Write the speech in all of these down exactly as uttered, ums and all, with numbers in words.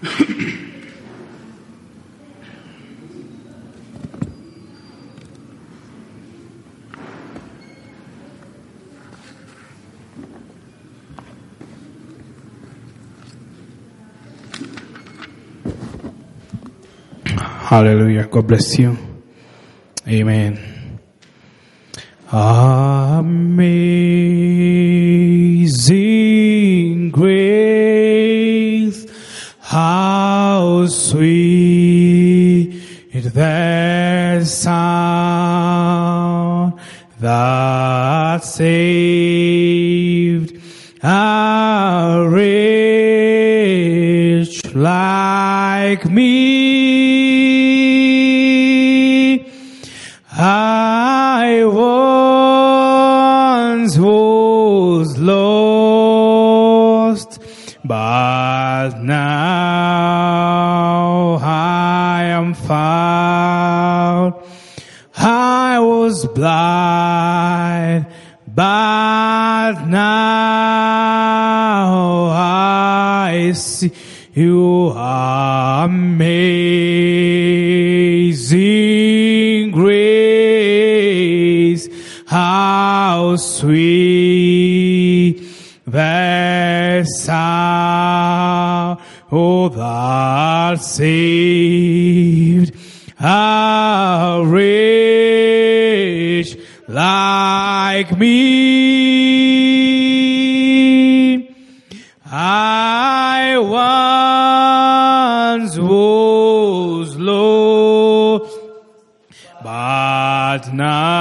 Hallelujah. God bless you. Amen. Amazing grace, how sweet the sound that saved a wretch like me. I once was lost, but now I am found. I was blind, but now I see. You are amazing grace, how sweet the sound, oh, that saved a wretch like me. I once was lost, but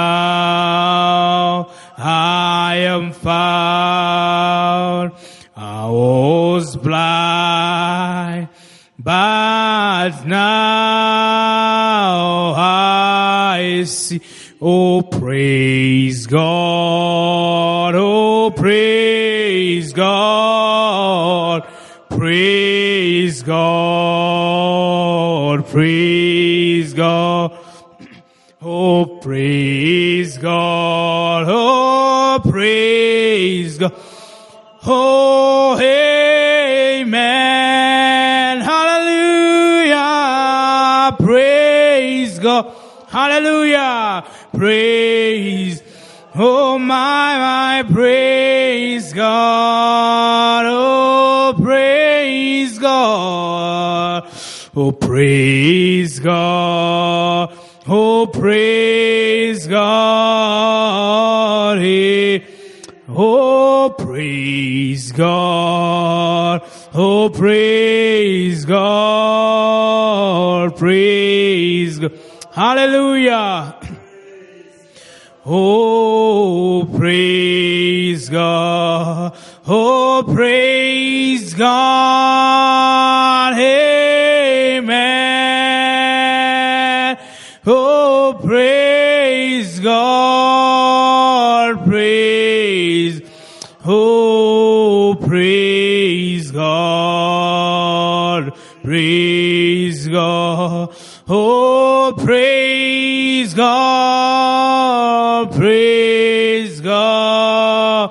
now I am found. I was blind, but now I see. Oh, praise God, oh, praise God, praise God, praise God, oh, praise God, oh, praise God, oh, amen, hallelujah, praise God, hallelujah, praise, oh my, my, praise God, oh praise God, oh praise God, oh praise God, hey. Oh praise God, oh praise God, praise God, hallelujah. Oh, praise God. Oh, praise God. Amen. Oh, praise God. Praise. Oh, praise God. Praise God. Oh, praise God. Praise God.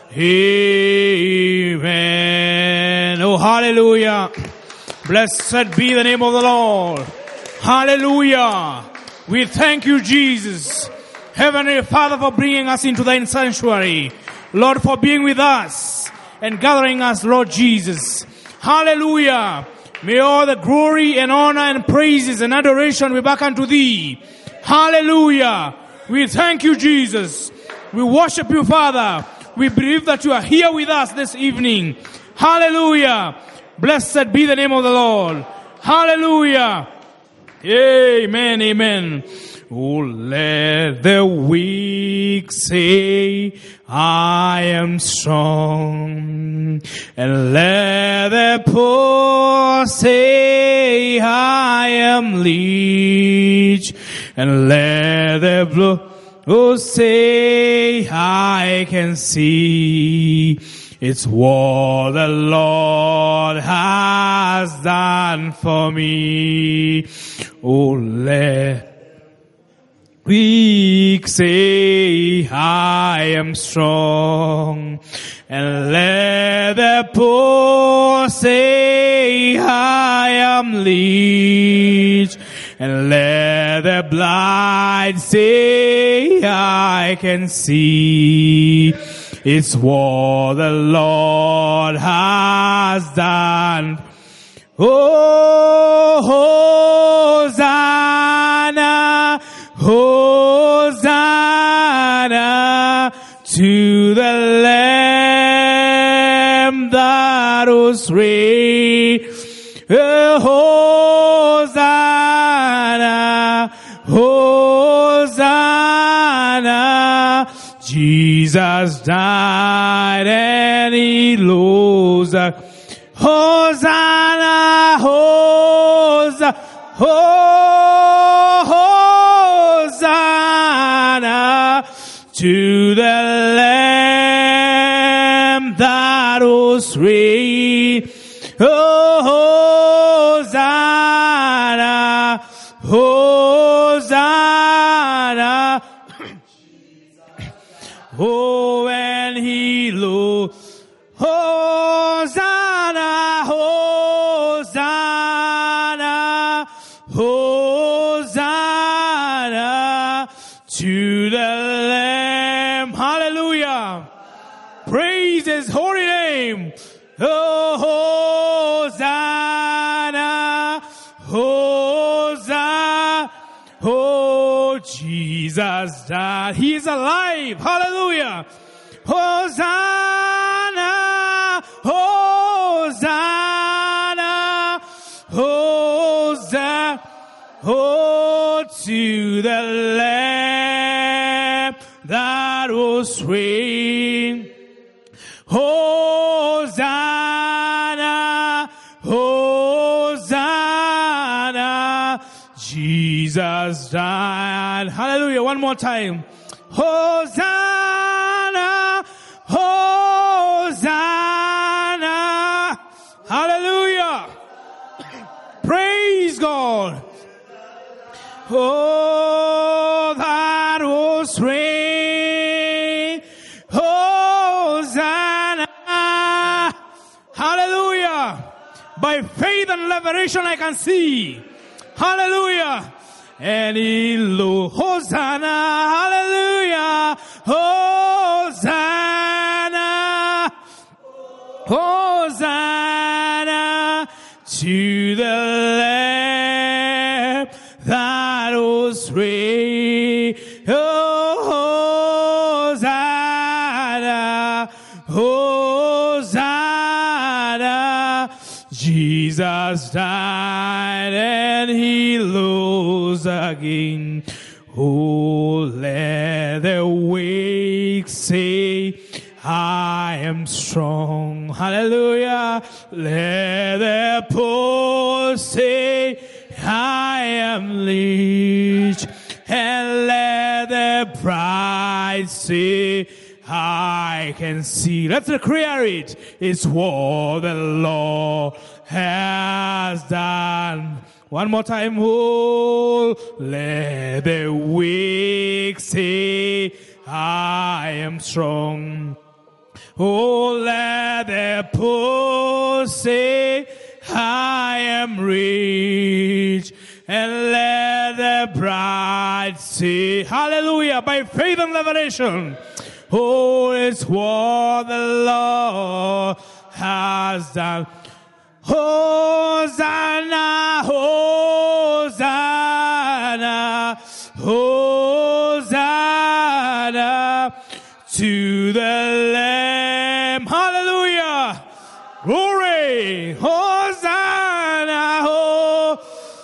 Amen. Oh, hallelujah. Blessed be the name of the Lord. Hallelujah. We thank you, Jesus. Heavenly Father, for bringing us into thine sanctuary. Lord, for being with us and gathering us, Lord Jesus. Hallelujah. May all the glory and honor and praises and adoration be back unto thee. Hallelujah. We thank you, Jesus. We worship you, Father. We believe that you are here with us this evening. Hallelujah. Blessed be the name of the Lord. Hallelujah. Amen, amen. Oh, let the weak say, I am strong. And let the poor say, I am rich. And let the blind oh, say, I can see. It's what the Lord has done for me. Oh, let weak say, I am strong. And let the poor say, I am rich. And let the blind say, I can see. It's what the Lord has done. Oh, Hosanna, Hosanna to the Lamb that was slain. Oh, Hosanna, Hosanna. Jesus died and he rose. Hosanna, Hosanna, Hosanna to the Lamb that was slain. Oh, Hosanna, Hosanna. Oh, and he rose. Hosanna, Hosanna, Hosanna to the Lamb. Hallelujah. Praise his holy name. Oh, Hosanna, Hosanna. Oh, Jesus died. He is alive. Hallelujah. Hosanna, Hosanna, Hosanna, oh, to the Lamb that was slain. Hosanna, Hosanna, Jesus died. Hallelujah. One more time. Hosanna, Hosanna. Hallelujah. Praise God. Oh, that was rain. Hosanna. Hallelujah. By faith and revelation I can see. Hallelujah. And in low Hosanna, hallelujah, Hosanna, Hosanna to the Lamb that was slain. Oh, Hosanna, Hosanna, Jesus died and he rose again. Oh, let the weak say, I am strong. Hallelujah. Let the poor say, I am rich. And let the bride say, I can see. Let's declare it. It's what the Lord has done. One more time. Oh, let the weak say, I am strong. Oh, let the poor say, I am rich. And let the bride say, hallelujah, by faith and revelation. Oh, it's what the Lord has done. Hosanna, Hosanna, Hosanna to the Lamb. Hallelujah. Glory. Hosanna, ho,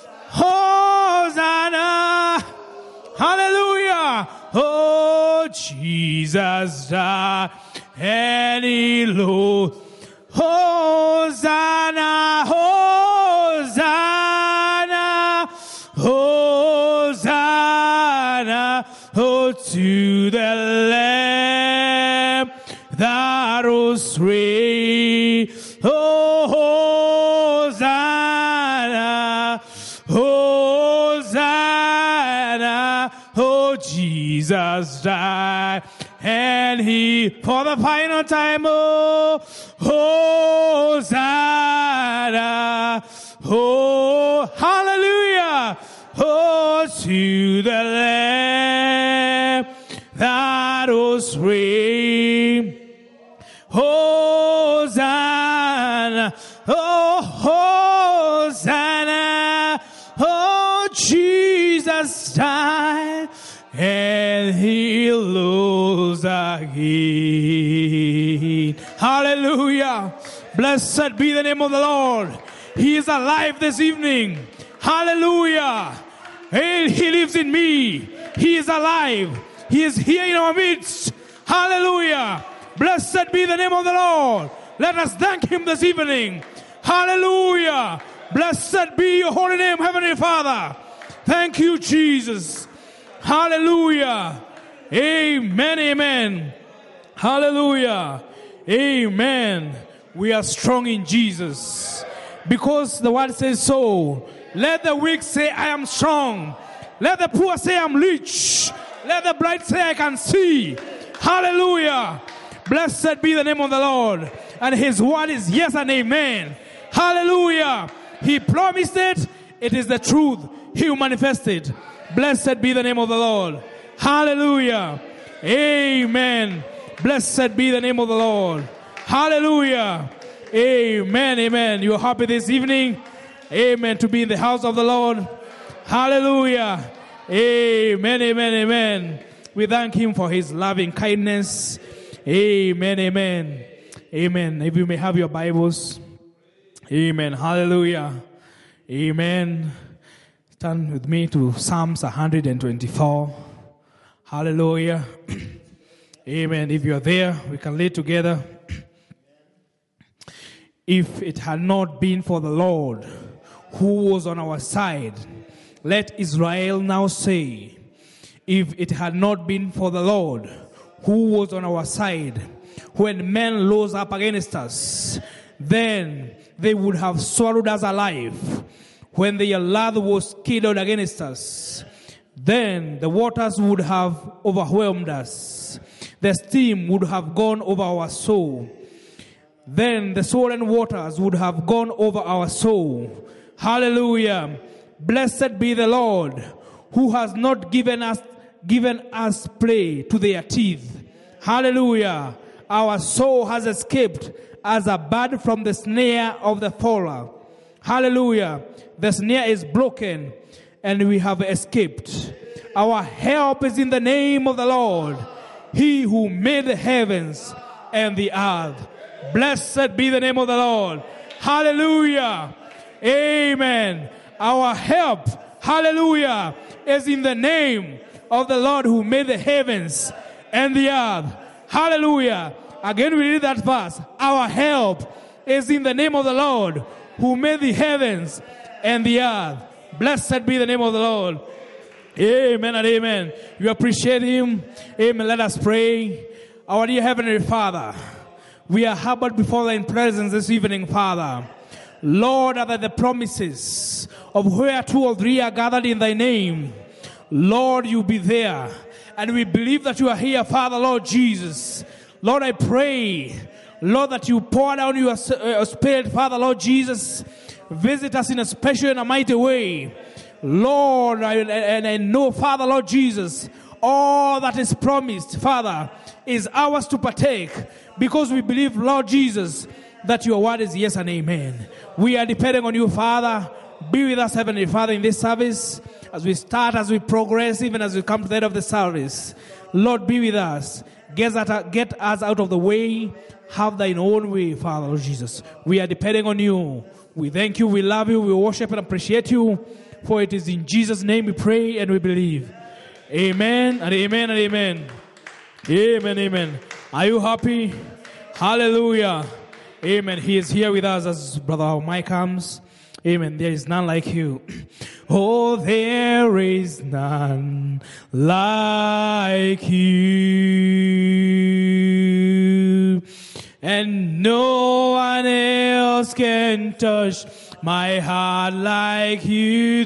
Hosanna. Hallelujah. Oh, Jesus died and he rose. Hosanna, Hosanna, Hosanna, oh, to the Lamb that was slain. Oh, Hosanna, Hosanna, oh, Jesus died and he, for the final time, oh, Hosanna, Hosanna. to the Lamb that was slain. Hosanna, oh, Hosanna, oh, Jesus died and he rose again. Hallelujah. Blessed be the name of the Lord. He is alive this evening. Hallelujah. Hey, he lives in me. He is alive. He is here in our midst. Hallelujah. Blessed be the name of the Lord. Let us thank him this evening. Hallelujah. Blessed be your holy name, Heavenly Father. Thank you, Jesus. Hallelujah. Amen, amen. Hallelujah. Amen. We are strong in Jesus. Because the word says so. Let the weak say, I am strong. Let the poor say, I'm rich. Let the blind say, I can see. Hallelujah. Blessed be the name of the Lord. And his word is yes and amen. Hallelujah. He promised it. It is the truth. He will manifest it. Blessed be the name of the Lord. Hallelujah. Amen. Blessed be the name of the Lord. Hallelujah. Amen. Amen. You are happy this evening. Amen. To be in the house of the Lord. Hallelujah. Amen. Amen. Amen. We thank him for his loving kindness. Amen. Amen. Amen. If you may have your Bibles. Amen. Hallelujah. Amen. Turn with me to Psalms one twenty-four. Hallelujah. Amen. If you are there, we can read together. If it had not been for the Lord who was on our side, let Israel now say, if it had not been for the Lord who was on our side, when men rose up against us, then they would have swallowed us alive. When their wrath was kindled against us, then the waters would have overwhelmed us. The steam would have gone over our soul. Then the swollen waters would have gone over our soul. Hallelujah. Blessed be the Lord, who has not given us given us prey to their teeth. Hallelujah. Our soul has escaped as a bird from the snare of the fowler. Hallelujah. The snare is broken and we have escaped. Our help is in the name of the Lord, he who made the heavens and the earth. Blessed be the name of the Lord. Hallelujah. Amen. Our help, hallelujah, is in the name of the Lord who made the heavens and the earth. Hallelujah. Again we read that verse. Our help is in the name of the Lord who made the heavens and the earth. Blessed be the name of the Lord. Amen and amen. You appreciate him. Amen. Let us pray. Our dear Heavenly Father, we are harbored before thy presence this evening, Father. Lord, are there the promises of where two or three are gathered in thy name. Lord, you be there. And we believe that you are here, Father, Lord Jesus. Lord, I pray, Lord, that you pour down your uh, spirit, Father, Lord Jesus. Visit us in a special and a mighty way. Lord, I, and I know, Father, Lord Jesus, all that is promised, Father, is ours to partake. Because we believe, Lord Jesus, that your word is yes and amen. We are depending on you, Father. Be with us, Heavenly Father, in this service. As we start, as we progress, even as we come to the end of the service. Lord, be with us. Get us, get us out of the way. Have thine own way, Father, Lord Jesus. We are depending on you. We thank you, we love you, we worship and appreciate you. For it is in Jesus' name we pray and we believe. Amen and amen and amen. Amen, amen. Are you happy? Hallelujah. Amen. He is here with us as Brother Mike comes. Amen. There is none like you. Oh, there is none like you. And no one else can touch my heart like you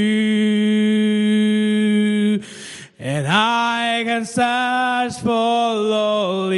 do. And I can search for all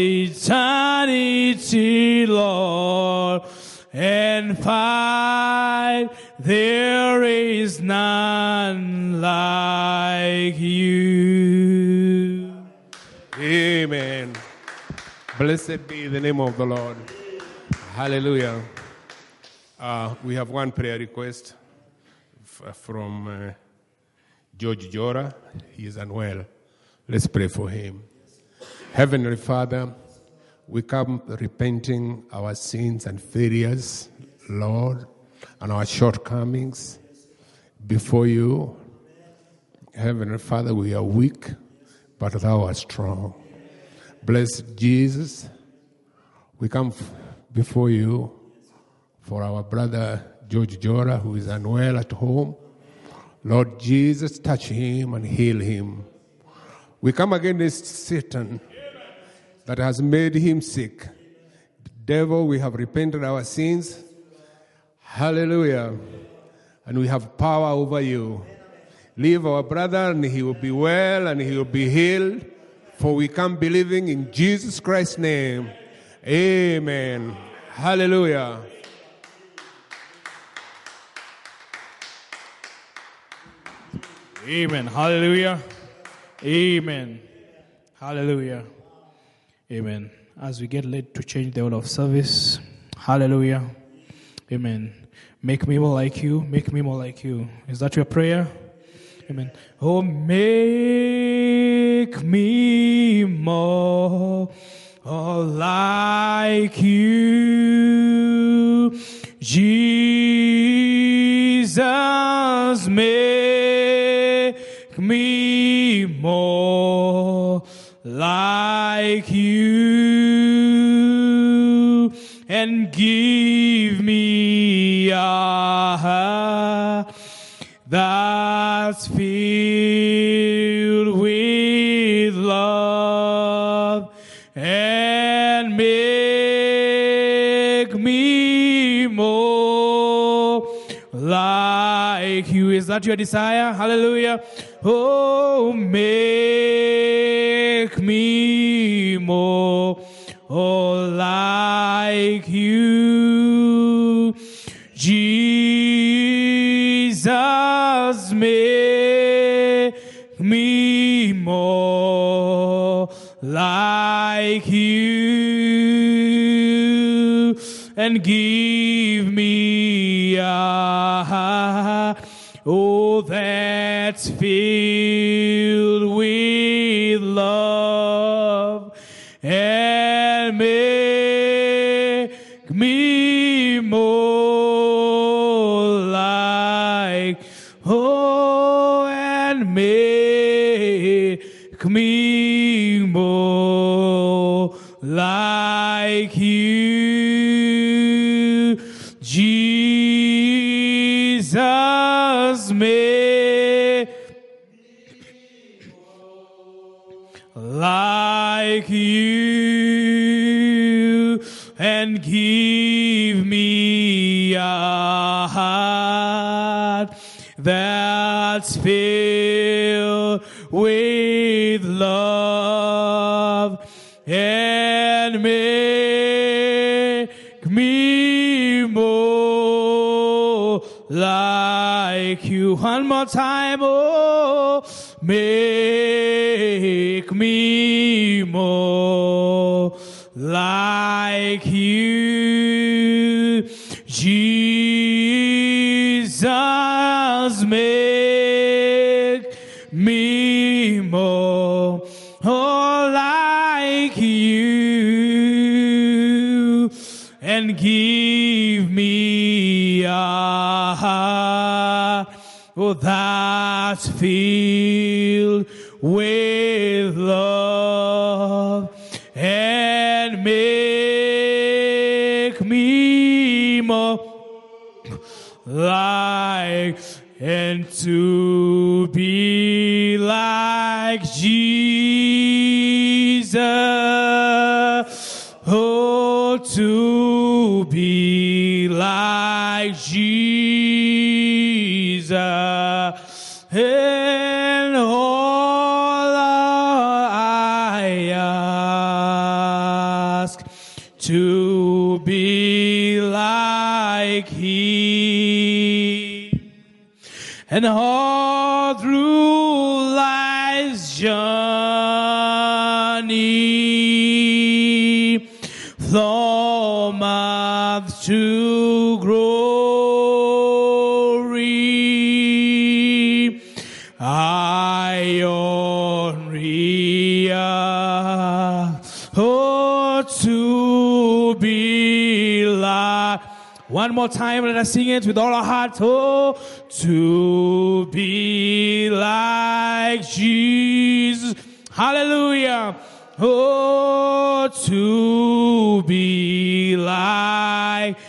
eternity, Lord, and find there is none like you. Amen. Blessed be the name of the Lord. Hallelujah. Uh, we have one prayer request f- from uh, George Jora. He is unwell. Let's pray for him. Heavenly Father, we come repenting our sins and failures, Lord, and our shortcomings before you. Heavenly Father, we are weak, but thou art strong. Blessed Jesus, we come f- before you for our brother George Jora, who is unwell at home. Lord Jesus, touch him and heal him. We come against Satan that has made him sick. Devil, we have repented our sins. Hallelujah. And we have power over you. Leave our brother and he will be well and he will be healed. For we come believing in Jesus Christ's name. Amen. Hallelujah. Amen. Hallelujah. Amen. Hallelujah. Amen. As we get led to change the order of service, hallelujah. Amen. Make me more like you. Make me more like you. Is that your prayer? Amen. Oh, make me more oh, like you, Jesus. Make me more like you, and give me a heart that's filled with love, and make me more like you. Is that your desire? Hallelujah. Oh, make me more oh, like you, Jesus. Make me more like you, and give me a heart oh, that's filled with love, and make me more like, oh, and make me more like you, Jesus. Make like you, and give me a heart that's filled with love, and make me more like you. One more time, oh, make me more like you, Jesus. Make me more oh, like you, and give me a heart oh, that's filled with love, and make me more like, and to be like Jesus, oh, to be like Jesus, and all I ask, to be like Him. And all through life's journey, from earth to glory, I only ask, oh, to be like. One more time, let us sing it with all our heart. Oh, to be like Jesus. Hallelujah. Oh, to be like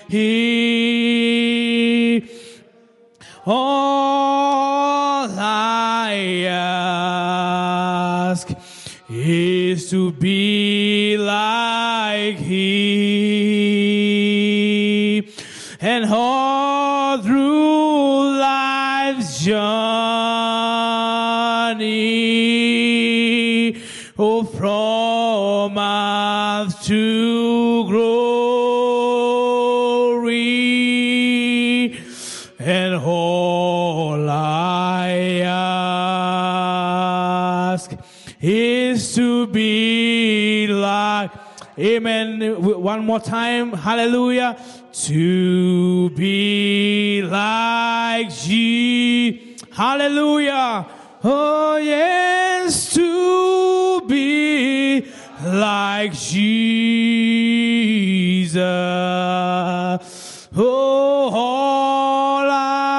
Him. All I ask is to be like Him. And all through life's journey, oh, from earth to glory, and all I ask is to be like. Amen. One more time. Hallelujah. To be like Jesus. Hallelujah. Oh, yes, to be like Jesus. Oh, all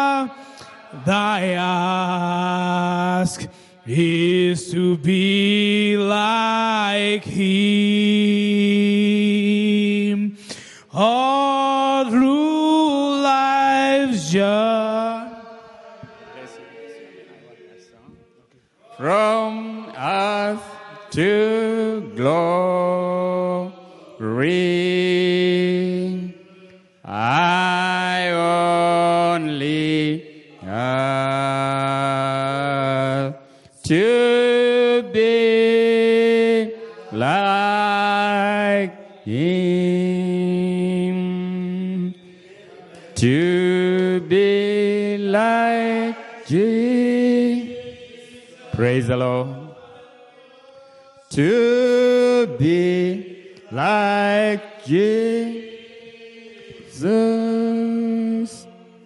I ask is to be like Him. All through life's journey. From earth to glory, I only ask to be like Him, to be like Jesus. Praise the Lord. To be like Jesus.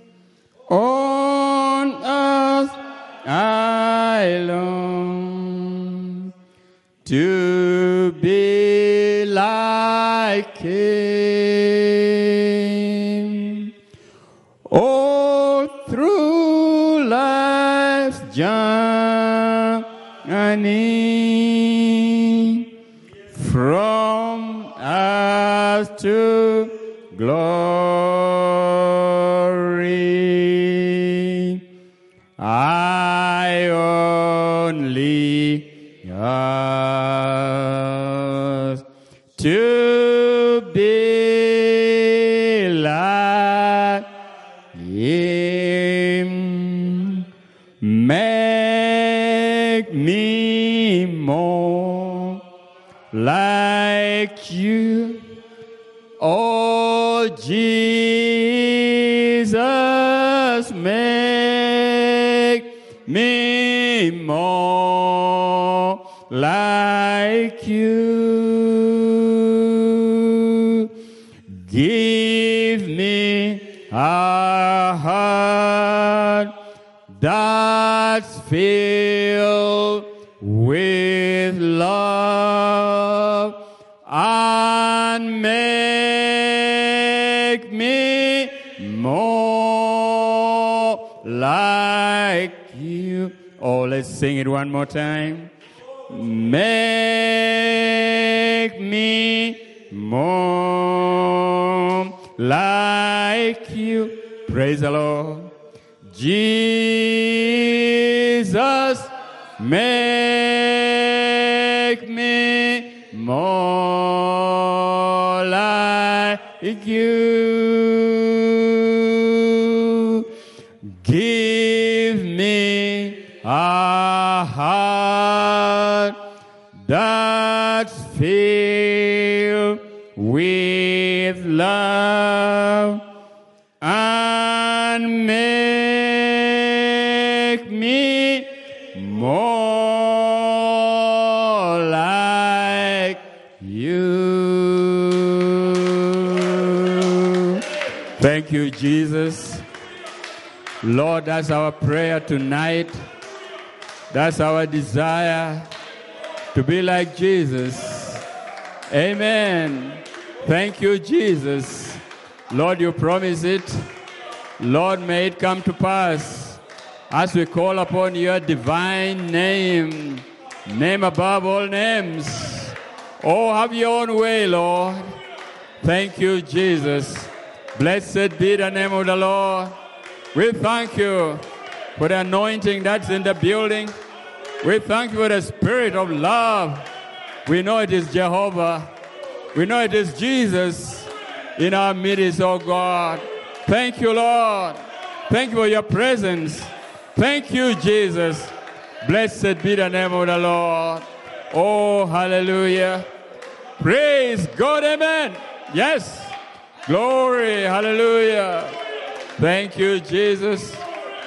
On earth I long to be like Him. All through life's journey, from earth to glory, I only ask to be like Him. Make me more like You, oh Jesus. Make me more like You. Give me a heart that's filled with love, and make me more like You. Oh, let's sing it one more time. Make me more like You. Praise the Lord. Jesus, make me more like You. Give me a heart that's filled with love, and make me more like you. Thank you, Jesus. Lord, that's our prayer tonight. That's our desire, to be like Jesus. Amen. Thank you, Jesus. Lord, you promise it. Lord, may it come to pass as we call upon your divine name, name above all names. Oh, have your own way, Lord. Thank you, Jesus. Blessed be the name of the Lord. We thank you for the anointing that's in the building. We thank you for the spirit of love. We know it is Jehovah. We know it is Jesus in our midst, oh God. Thank you, Lord. Thank you for your presence. Thank you, Jesus. Blessed be the name of the Lord. Oh, hallelujah. Praise God, amen. Yes. Glory, hallelujah. Thank you, Jesus.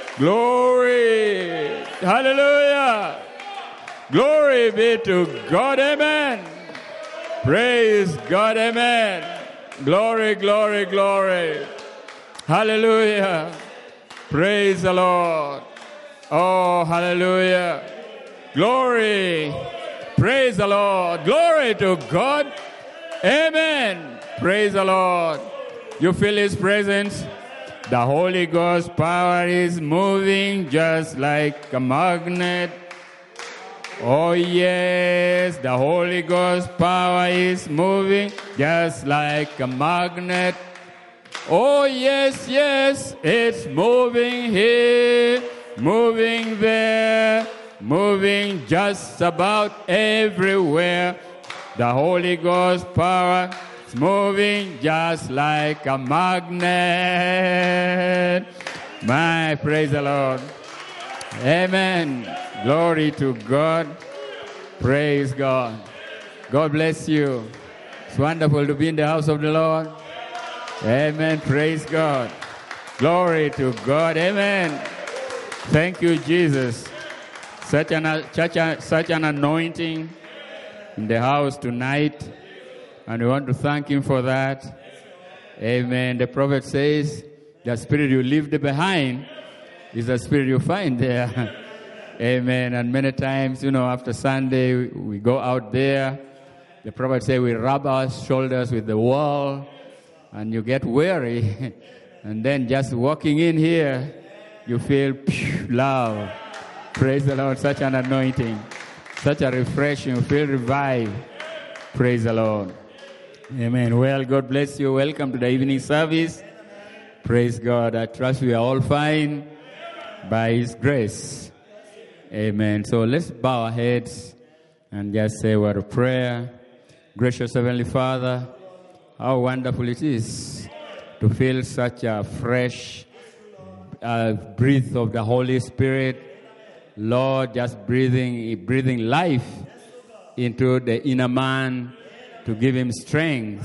Glory, hallelujah. Glory be to God, amen. Praise God, amen. Glory, glory, glory. Hallelujah. Praise the Lord. Oh, hallelujah. Glory. Praise the Lord. Glory to God. Amen. Praise the Lord. You feel His presence? The Holy Ghost power is moving just like a magnet. Oh yes, the Holy Ghost power is moving just like a magnet. Oh yes, yes, it's moving here, moving there, moving just about everywhere. The Holy Ghost power is moving just like a magnet. My, praise the Lord. Amen. Glory to God. Praise God. God bless you. It's wonderful to be in the house of the Lord. Amen. Praise God. Glory to God. Amen. Thank you, Jesus. Such an, such, a, such an anointing in the house tonight. And we want to thank Him for that. Amen. The prophet says, the spirit you leave behind is the spirit you find there. Amen. And many times, you know, after Sunday, we, we go out there. The prophet says we rub our shoulders with the wall, and you get weary. And then just walking in here, you feel phew, love. Praise the Lord. Such an anointing. Such a refreshing. You feel revived. Praise the Lord. Amen. Well, God bless you. Welcome to the evening service. Praise God. I trust we are all fine by His grace. Amen. So let's bow our heads and just say a word of prayer. Gracious Heavenly Father, how wonderful it is to feel such a fresh uh, breath of the Holy Spirit. Lord, just breathing, breathing life into the inner man to give him strength.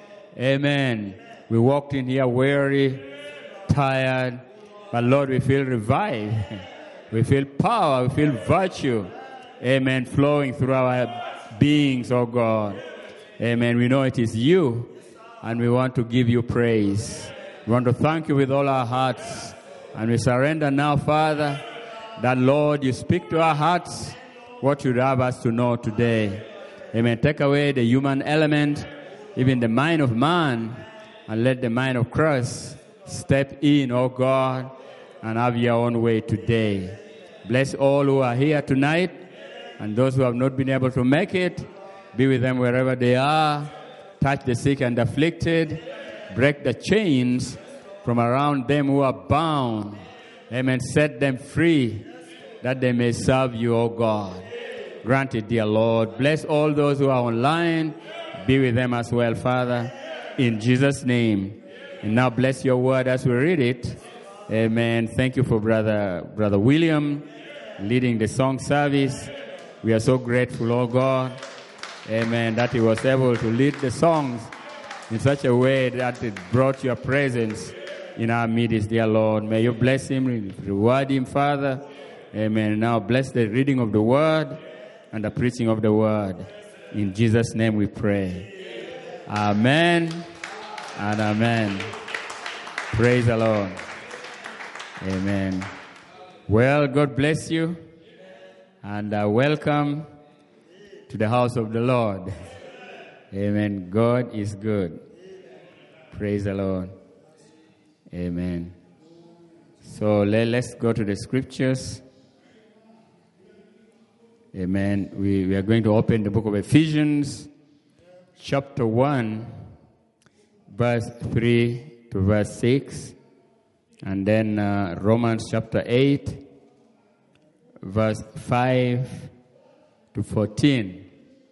Amen. We walked in here weary, tired, but Lord, we feel revived. We feel power, we feel virtue. Amen. Flowing through our beings, oh God. Amen. We know it is you, and we want to give you praise. We want to thank you with all our hearts. And we surrender now, Father, that, Lord, you speak to our hearts what you'd have us to know today. Amen. Take away the human element, even the mind of man, and let the mind of Christ step in, oh God, and have your own way today. Bless all who are here tonight, and those who have not been able to make it. Be with them wherever they are. Touch the sick and afflicted. Break the chains from around them who are bound. Amen. Set them free that they may serve you, O God. Grant it, dear Lord. Bless all those who are online. Be with them as well, Father. In Jesus' name. And now bless your word as we read it. Amen. Thank you for Brother, Brother William leading the song service. We are so grateful, oh God. Amen. That he was able to lead the songs in such a way that it brought your presence in our midst, dear Lord. May you bless him, reward him, Father. Amen. Now bless the reading of the word and the preaching of the word. In Jesus' name we pray. Amen and amen. Praise the Lord. Amen. Well, God bless you and uh, welcome to the house of the Lord. Amen. God is good. Praise the Lord. Amen. So let, let's go to the scriptures. Amen. We, we are going to open the book of Ephesians, chapter one, verse three to verse six. And then uh, Romans chapter eight, verse five to fourteen.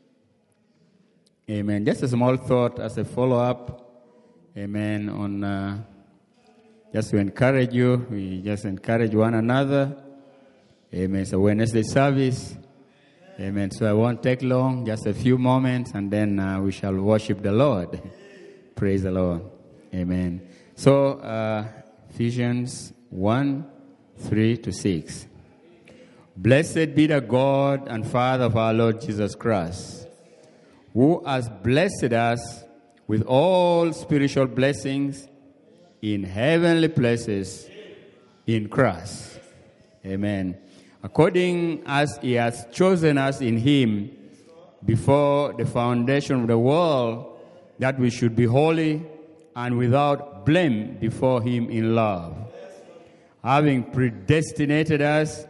Amen. Just a small thought as a follow-up. Amen. On uh, just to encourage you. We just encourage one another. Amen. So Wednesday service. Amen. So I won't take long, just a few moments, and then uh, we shall worship the Lord. Praise the Lord. Amen. So uh, Ephesians one, three to six. Blessed be the God and Father of our Lord Jesus Christ, who has blessed us with all spiritual blessings in heavenly places in Christ. Amen. According as he has chosen us in him before the foundation of the world, that we should be holy and without blame before him in love, having predestinated us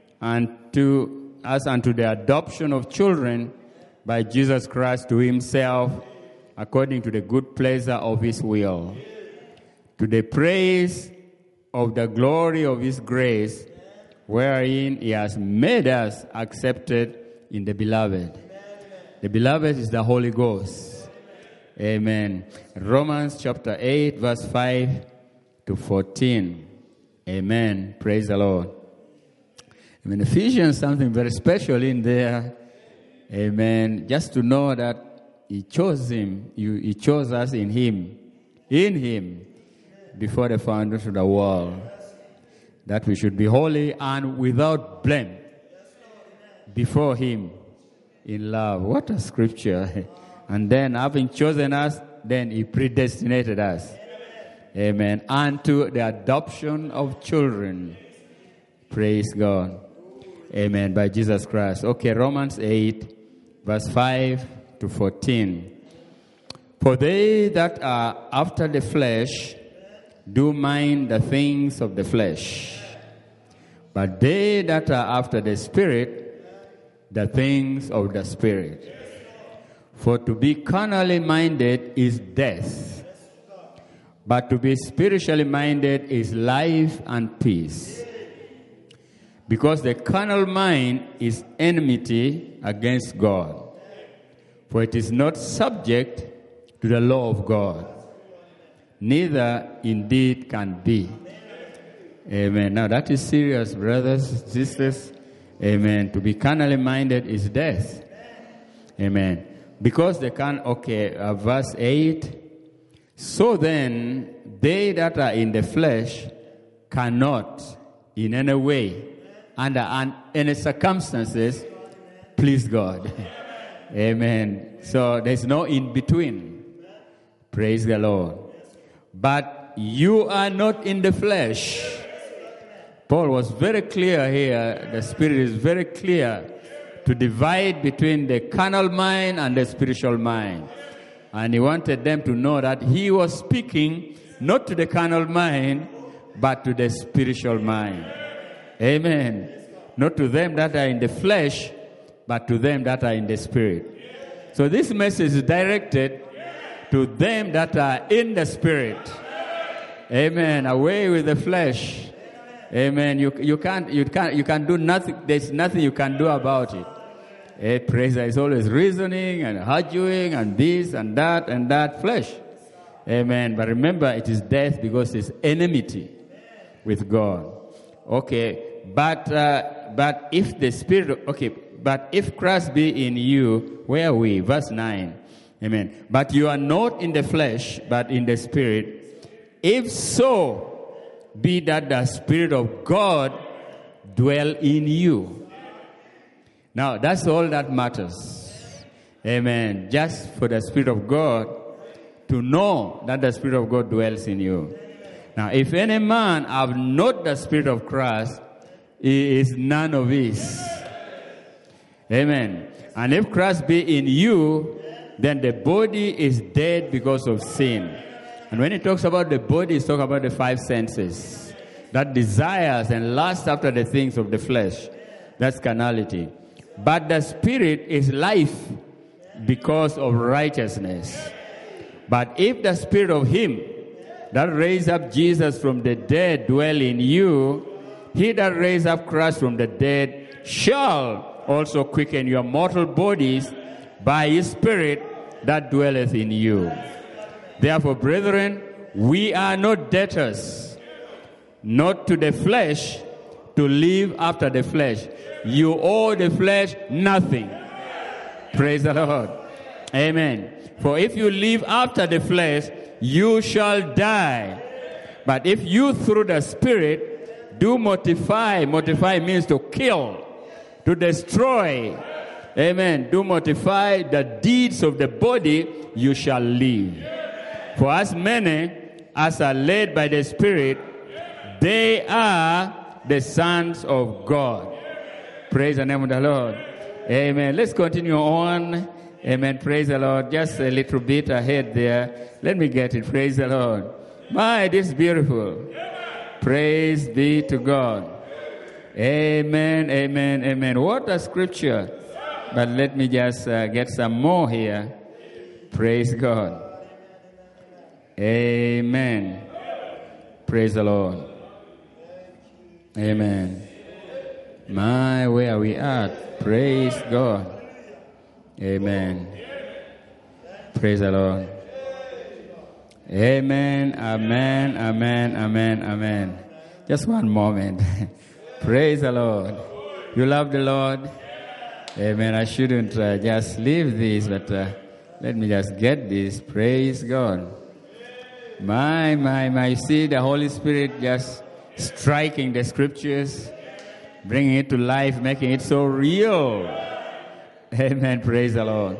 unto us unto the adoption of children by Jesus Christ to himself, according to the good pleasure of his will, to the praise of the glory of his grace, wherein he has made us accepted in the beloved. The beloved is the Holy Ghost. Amen. Romans chapter eight, verse five to fourteen. Amen. Praise the Lord. In Ephesians, something very special in there. Amen. Just to know that he chose him, he chose us in him, in him, before the foundation of the world, that we should be holy and without blame before him in love. What a scripture. And then having chosen us, then he predestinated us. Amen. Unto the adoption of children. Praise God. Amen. By Jesus Christ. Okay, Romans eight, verse five to fourteen. For they that are after the flesh do mind the things of the flesh, but they that are after the Spirit, the things of the Spirit. For to be carnally minded is death, but to be spiritually minded is life and peace. Because the carnal mind is enmity against God, for it is not subject to the law of God, neither indeed can be. Amen. Now that is serious, brothers, sisters. Amen. To be carnally minded is death. Amen. Because they can, okay, uh, verse eight. So then, they that are in the flesh cannot in any way, under any circumstances, please God. Amen. So there's no in between. Praise the Lord. But you are not in the flesh. Paul was very clear here. The Spirit is very clear to divide between the carnal mind and the spiritual mind. And he wanted them to know that he was speaking not to the carnal mind, but to the spiritual mind. Amen. Not to them that are in the flesh, but to them that are in the Spirit. So this message is directed to them that are in the Spirit. Amen. Away with the flesh. Amen. You you can't you can't you can do nothing. There's nothing you can do about it. Hey, praise God. It's always reasoning and arguing and this and that and that flesh. Amen. But remember, it is death because it's enmity with God. Okay. But uh, but if the Spirit, okay. But if Christ be in you, where are we? Verse nine. Amen. But you are not in the flesh, but in the Spirit. If so be that the Spirit of God dwell in you. Now, that's all that matters. Amen. Just for the Spirit of God to know that the Spirit of God dwells in you. Now, if any man have not the Spirit of Christ, he is none of his. Amen. And if Christ be in you, then the body is dead because of sin. And when he talks about the body, he's talking about the five senses that desires and lusts after the things of the flesh. That's carnality. But the Spirit is life because of righteousness. But if the Spirit of him that raised up Jesus from the dead dwell in you, he that raised up Christ from the dead shall also quicken your mortal bodies by his Spirit that dwelleth in you. Therefore, brethren, we are not debtors, not to the flesh, to live after the flesh. You owe the flesh nothing. Praise the Lord. Amen. For if you live after the flesh, you shall die. But if you through the Spirit do mortify, mortify means to kill, to destroy. Amen. Do mortify the deeds of the body, you shall live. For as many as are led by the Spirit, they are the sons of God. Praise the name of the Lord. Amen. Let's continue on. Amen. Praise the Lord. Just a little bit ahead there. Let me get it. Praise the Lord. My, this is beautiful. Praise be to God. Amen. Amen. Amen. What a scripture. But let me just uh, get some more here. Praise God. Amen. Praise the Lord. Amen. My, where are we at? Praise God. Amen. Praise the Lord. Amen, amen, amen, amen, amen. Just one moment. Praise the Lord. You love the Lord? Amen. I shouldn't uh, just leave this, but uh, let me just get this. Praise God. My, my, my. See the Holy Spirit just striking the scriptures, bringing it to life, making it so real. Amen. Praise the Lord.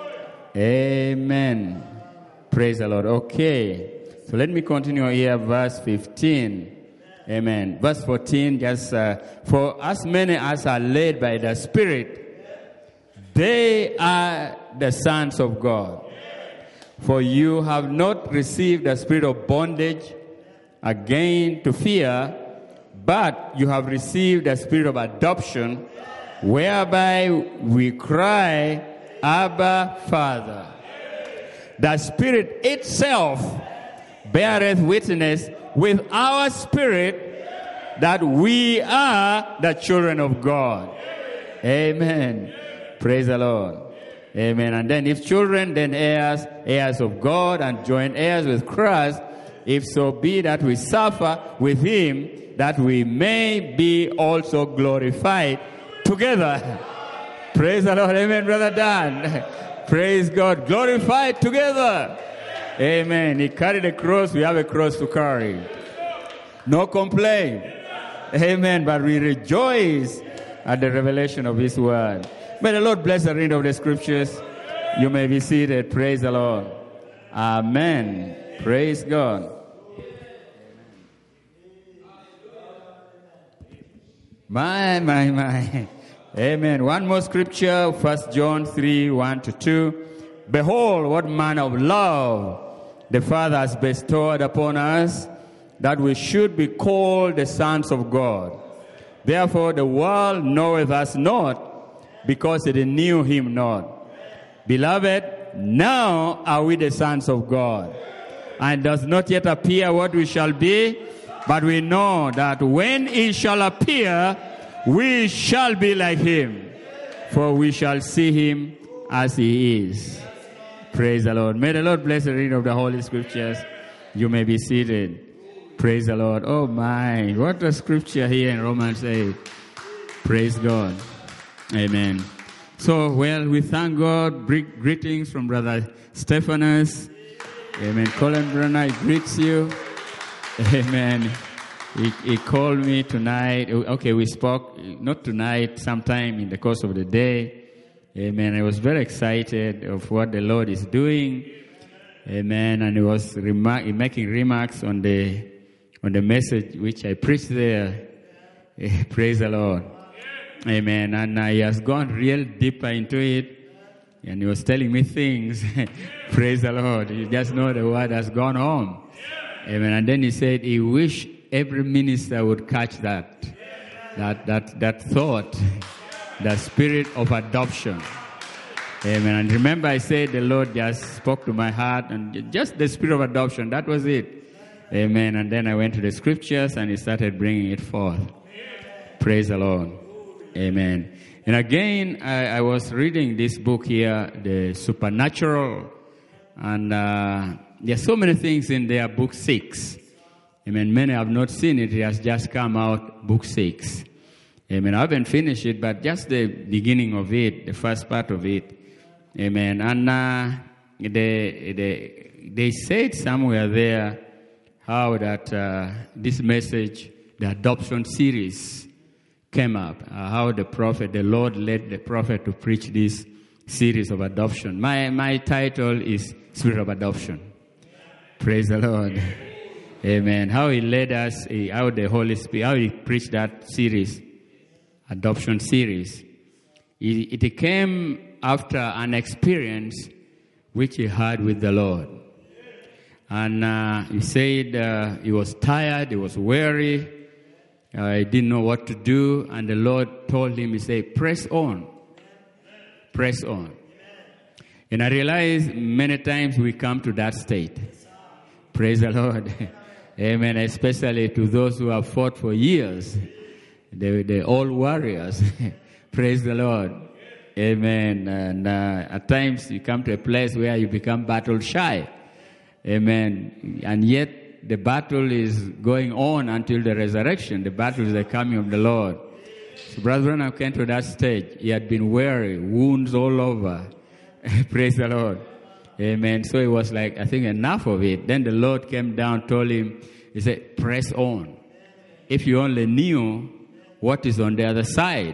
Amen. Praise the Lord. Okay. So let me continue here, verse fifteen. Amen. Verse fourteen, just, uh, for as many as are led by the Spirit, they are the sons of God. For you have not received the spirit of bondage again to fear, but you have received the spirit of adoption, whereby we cry, Abba, Father. The Spirit itself beareth witness with our spirit that we are the children of God. Amen. Praise the Lord. Amen. And then if children, then heirs, heirs of God, and joint heirs with Christ, if so be that we suffer with him, that we may be also glorified together. Praise the Lord. Amen, Brother Dan. Praise God. Glorified together. Amen. He carried a cross. We have a cross to carry. No complaint. Amen. But we rejoice at the revelation of his word. May the Lord bless the reading of the scriptures. You may be seated. Praise the Lord. Amen. Praise God. My, my, my. Amen. One more scripture, First John three, one to two. Behold, what manner of love the Father has bestowed upon us, that we should be called the sons of God. Therefore the world knoweth us not, because it knew him not. Beloved, now are we the sons of God. And it does not yet appear what we shall be, but we know that when he shall appear, we shall be like him, for we shall see him as he is. Praise the Lord. May the Lord bless the reading of the Holy Scriptures. You may be seated. Praise the Lord. Oh my, what a scripture here in Romans eight. Praise God. Amen. So, well, we thank God. Greetings from Brother Stephanus. Amen. Colin Brunner greets you. Amen. he, he called me tonight. Okay, we spoke, not tonight, sometime in the course of the day. Amen. I was very excited of what the Lord is doing. Amen. And he was remar- making remarks on the on the message which I preached there. Praise the Lord. Amen. And uh, he has gone real deeper into it. And he was telling me things. Praise the Lord. You just know the word has gone home. Amen. And then he said he wished every minister would catch that. That that that thought. The spirit of adoption. Amen. And remember I said the Lord just spoke to my heart and just the spirit of adoption. That was it. Amen. And then I went to the scriptures and he started bringing it forth. Praise the Lord. Amen. And again, I, I was reading this book here, The Supernatural. And uh, there are so many things in there, book six. Amen. Many have not seen it. It has just come out, book six. Amen. I haven't finished it, but just the beginning of it, the first part of it. Amen. And uh, they, they, they said somewhere there how that uh, this message, the adoption series, came up. Uh, how the prophet, the Lord led the prophet to preach this series of adoption. My, my title is Spirit of Adoption. Praise the Lord. Amen. How he led us, how the Holy Spirit, how he preached that series. Adoption series. It, it came after an experience which he had with the Lord. And uh, he said uh, he was tired, he was weary, uh, he didn't know what to do. And the Lord told him, he said, press on, press on. And I realize many times we come to that state. Praise the Lord. Amen. Especially to those who have fought for years. The, the old warriors. Praise the Lord. Amen. And uh, at times you come to a place where you become battle shy. Amen. And yet the battle is going on until the resurrection. The battle is the coming of the Lord. So Brother Branham came to that stage. He had been weary, wounds all over. Praise the Lord. Amen. So it was like, I think, enough of it. Then the Lord came down, told him, he said, press on. If you only knew what is on the other side.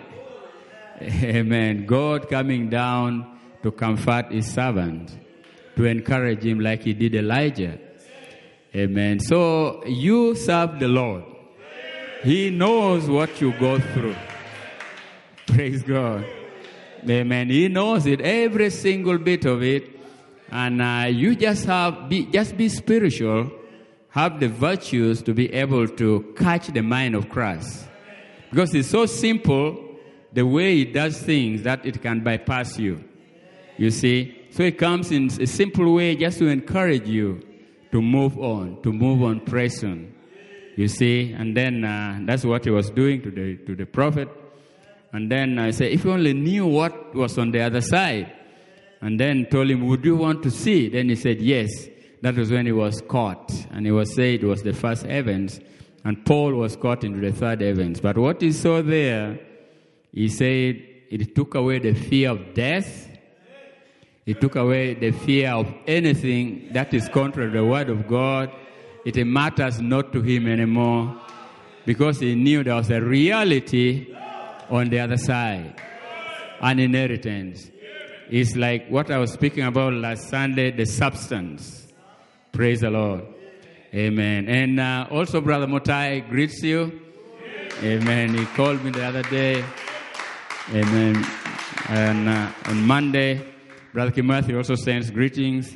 Amen. God coming down to comfort his servant, to encourage him like he did Elijah. Amen. So you serve the Lord. He knows what you go through. Praise God. Amen. He knows it, every single bit of it. And uh, you just have, be, just be spiritual, have the virtues to be able to catch the mind of Christ. Because it's so simple, the way he does things, that it can bypass you. You see? So it comes in a simple way just to encourage you to move on, to move on, press on. You see? And then uh, that's what he was doing to the to the prophet. And then I said, if you only knew what was on the other side. And then told him, would you want to see? Then he said, yes. That was when he was caught. And he was said it was the first heavens. And Paul was caught into the third heavens. But what he saw there, he said it took away the fear of death. It took away the fear of anything that is contrary to the word of God. It matters not to him anymore. Because he knew there was a reality on the other side. An inheritance. It's like what I was speaking about last Sunday, the substance. Praise the Lord. Amen. And uh, also Brother Motai greets you. Amen. He called me the other day. Amen. And uh, on Monday, Brother Kimathi also sends greetings.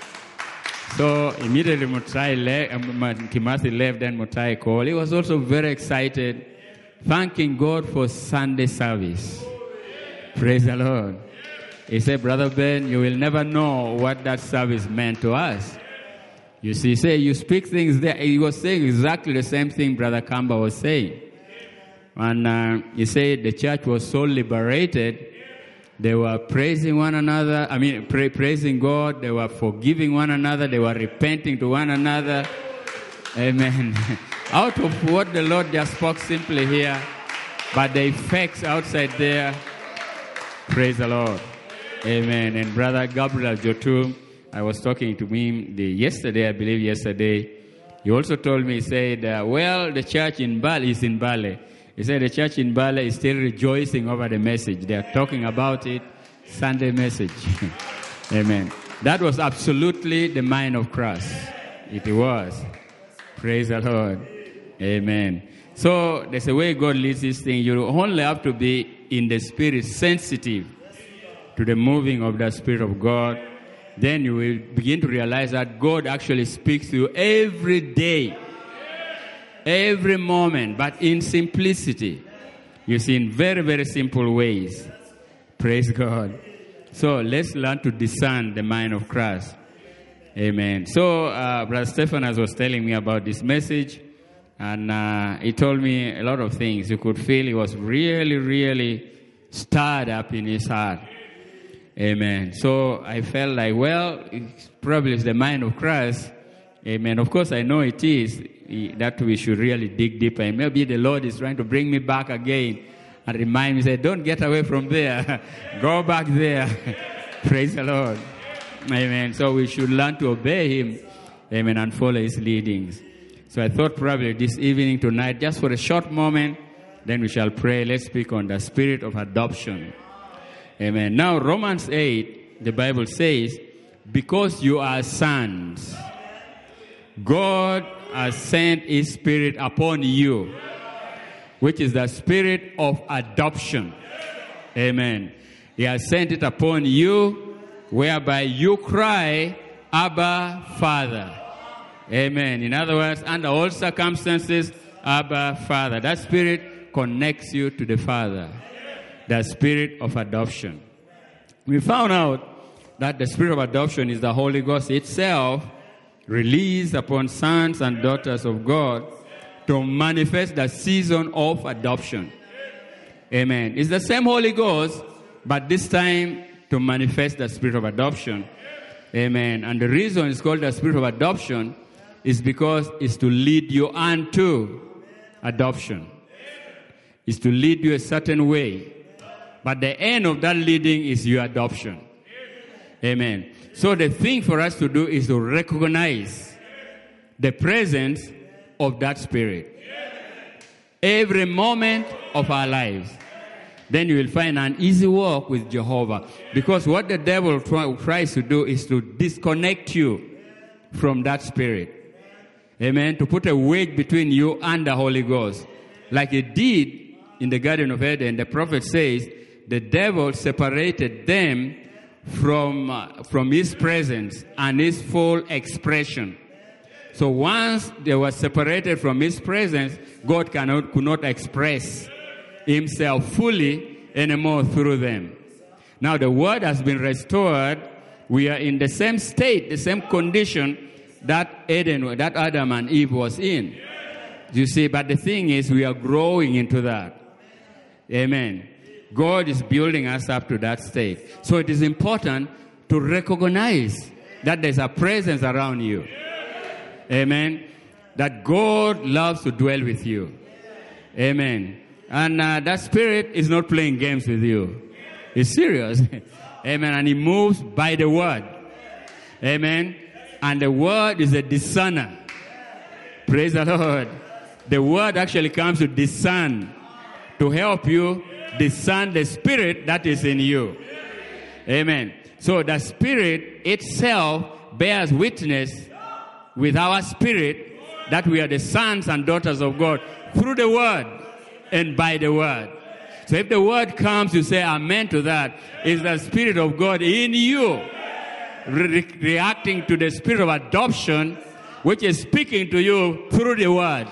So immediately Motai left, um, Kimathi left, then Motai called. He was also very excited, thanking God for Sunday service. Praise the Lord. He said, Brother Ben, you will never know what that service meant to us. You see, say you speak things there. He was saying exactly the same thing Brother Kamba was saying. And uh, he said the church was so liberated. They were praising one another. I mean, pra- praising God. They were forgiving one another. They were repenting to one another. Amen. Out of what the Lord just spoke simply here, but the effects outside there. Praise the Lord. Amen. And Brother Gabriel Jotu, I was talking to him the, yesterday, I believe yesterday, He also told me, he said, uh, well, the church in Bali is in Bali. He said the church in Bali is still rejoicing over the message. They are talking about it, Sunday message. Amen. That was absolutely the mind of Christ. It was. Praise the Lord. Amen. So there's a way God leads this thing. You only have to be in the spirit, sensitive to the moving of the Spirit of God. Then you will begin to realize that God actually speaks to you every day, every moment, but in simplicity. You see, in very, very simple ways. Praise God. So let's learn to discern the mind of Christ. Amen. So uh, Brother Stephanas was telling me about this message, and uh, he told me a lot of things. You could feel he was really, really stirred up in his heart. Amen. So I felt like, well, it's probably the mind of Christ. Amen. Of course, I know it is that we should really dig deeper. And maybe the Lord is trying to bring me back again and remind me, say, don't get away from there. Go back there. Praise the Lord. Amen. So we should learn to obey Him. Amen. And follow His leadings. So I thought probably this evening, tonight, just for a short moment, then we shall pray. Let's speak on the spirit of adoption. Amen. Now, Romans eight, the Bible says, because you are sons, God has sent His Spirit upon you, which is the spirit of adoption. Amen. He has sent it upon you, whereby you cry, Abba, Father. Amen. In other words, under all circumstances, Abba, Father. That spirit connects you to the Father. The spirit of adoption. We found out that the spirit of adoption is the Holy Ghost itself released upon sons and daughters of God to manifest the season of adoption. Amen. It's the same Holy Ghost, but this time to manifest the spirit of adoption. Amen. And the reason it's called the spirit of adoption is because it's to lead you unto adoption. It's to lead you a certain way. But the end of that leading is your adoption. Amen. So the thing for us to do is to recognize the presence of that Spirit. Every moment of our lives. Then you will find an easy walk with Jehovah. Because what the devil tries to do is to disconnect you from that Spirit. Amen. To put a wedge between you and the Holy Ghost. Like he did in the Garden of Eden. The prophet says, the devil separated them from uh, from his presence and his full expression. So once they were separated from his presence, God cannot could not express himself fully anymore through them. Now the word has been restored. We are in the same state, the same condition that Eden, that Adam and Eve was in. You see, but the thing is, we are growing into that. Amen. God is building us up to that state. So it is important to recognize that there's a presence around you. Amen. That God loves to dwell with you. Amen. And uh, that Spirit is not playing games with you. He's serious. Amen. And He moves by the Word. Amen. And the Word is a discerner. Praise the Lord. The Word actually comes to discern, to help you discern the Spirit that is in you. Amen. So the Spirit itself bears witness with our spirit that we are the sons and daughters of God through the Word and by the Word. So if the Word comes, you say amen to that. It's the Spirit of God in you re- reacting to the Spirit of adoption, which is speaking to you through the Word.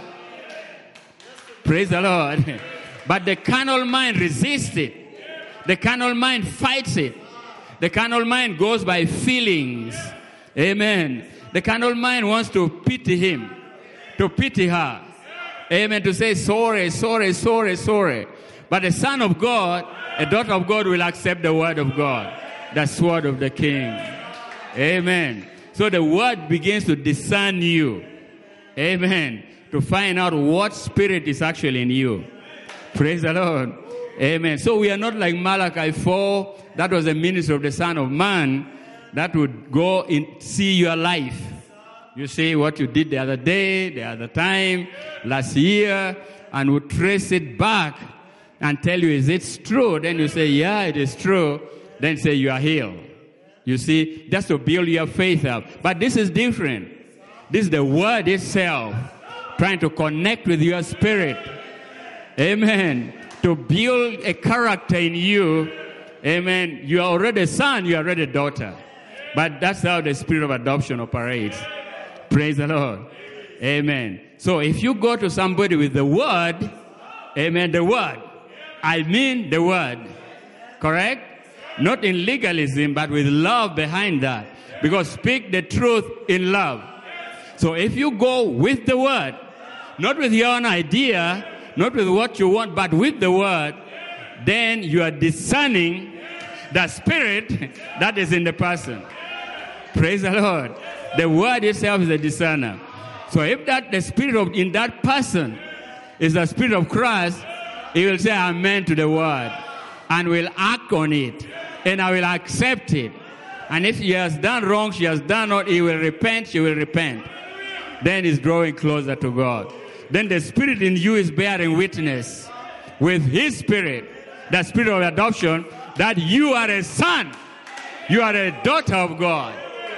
Praise the Lord. But the carnal mind resists it. The carnal mind fights it. The carnal mind goes by feelings. Amen. The carnal mind wants to pity him, to pity her. Amen. To say sorry, sorry, sorry, sorry. But the Son of God, a daughter of God, will accept the word of God, the sword of the King. Amen. So the word begins to discern you. Amen. To find out what spirit is actually in you. Praise the Lord. Amen. So we are not like Malachi four. That was the ministry of the Son of Man that would go and see your life. You see what you did the other day, the other time, last year, and would trace it back and tell you, is it true? Then you say, yeah, it is true. Then say you are healed. You see, that's to build your faith up. But this is different. This is the word itself trying to connect with your spirit. Amen. To build a character in you. Amen. You are already a son, you are already a daughter. But that's how the spirit of adoption operates. Praise the Lord. Amen. So if you go to somebody with the word, amen, the word, I mean the word, correct? Not in legalism, but with love behind that. Because speak the truth in love. So if you go with the word, not with your own idea, not with what you want, but with the word, then you are discerning the spirit that is in the person. Praise the Lord. The word itself is a discerner. So if that the spirit of in that person is the spirit of Christ, he will say amen to the word and will act on it, and I will accept it. And if he has done wrong, she has done wrong, he will repent, she will repent. Then he's drawing closer to God. Then the spirit in you is bearing witness with his spirit, the spirit of adoption, that you are a son, you are a daughter of God.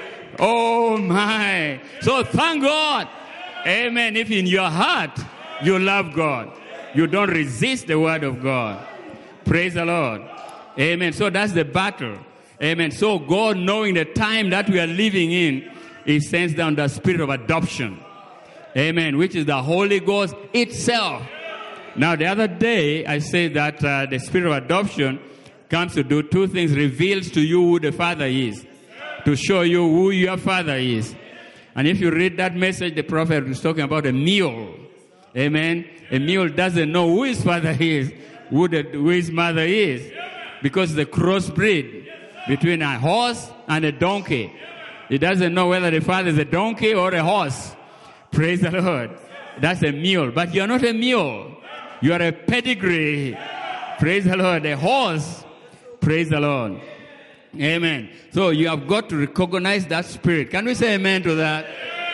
Oh my. So thank God. Amen. If in your heart you love God, you don't resist the word of God. Praise the Lord. Amen. So that's the battle. Amen. So God, knowing the time that we are living in, he sends down the spirit of adoption. Amen. Which is the Holy Ghost itself. Now the other day I said that uh, the spirit of adoption comes to do two things. Reveals to you who the Father is. To show you who your Father is. And if you read that message, the prophet was talking about a mule. Amen. A mule doesn't know who his father is, who, the, who his mother is. Because the crossbreed between a horse and a donkey. He doesn't know whether the father is a donkey or a horse. Praise the Lord. That's a mule. But you're not a mule. You are a pedigree. Praise the Lord. A horse. Praise the Lord. Amen. So you have got to recognize that spirit. Can we say amen to that?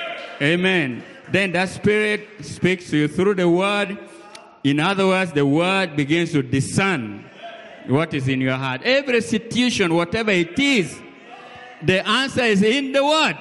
Amen. Then that spirit speaks to you through the word. In other words, the word begins to discern what is in your heart. Every situation, whatever it is, the answer is in the word.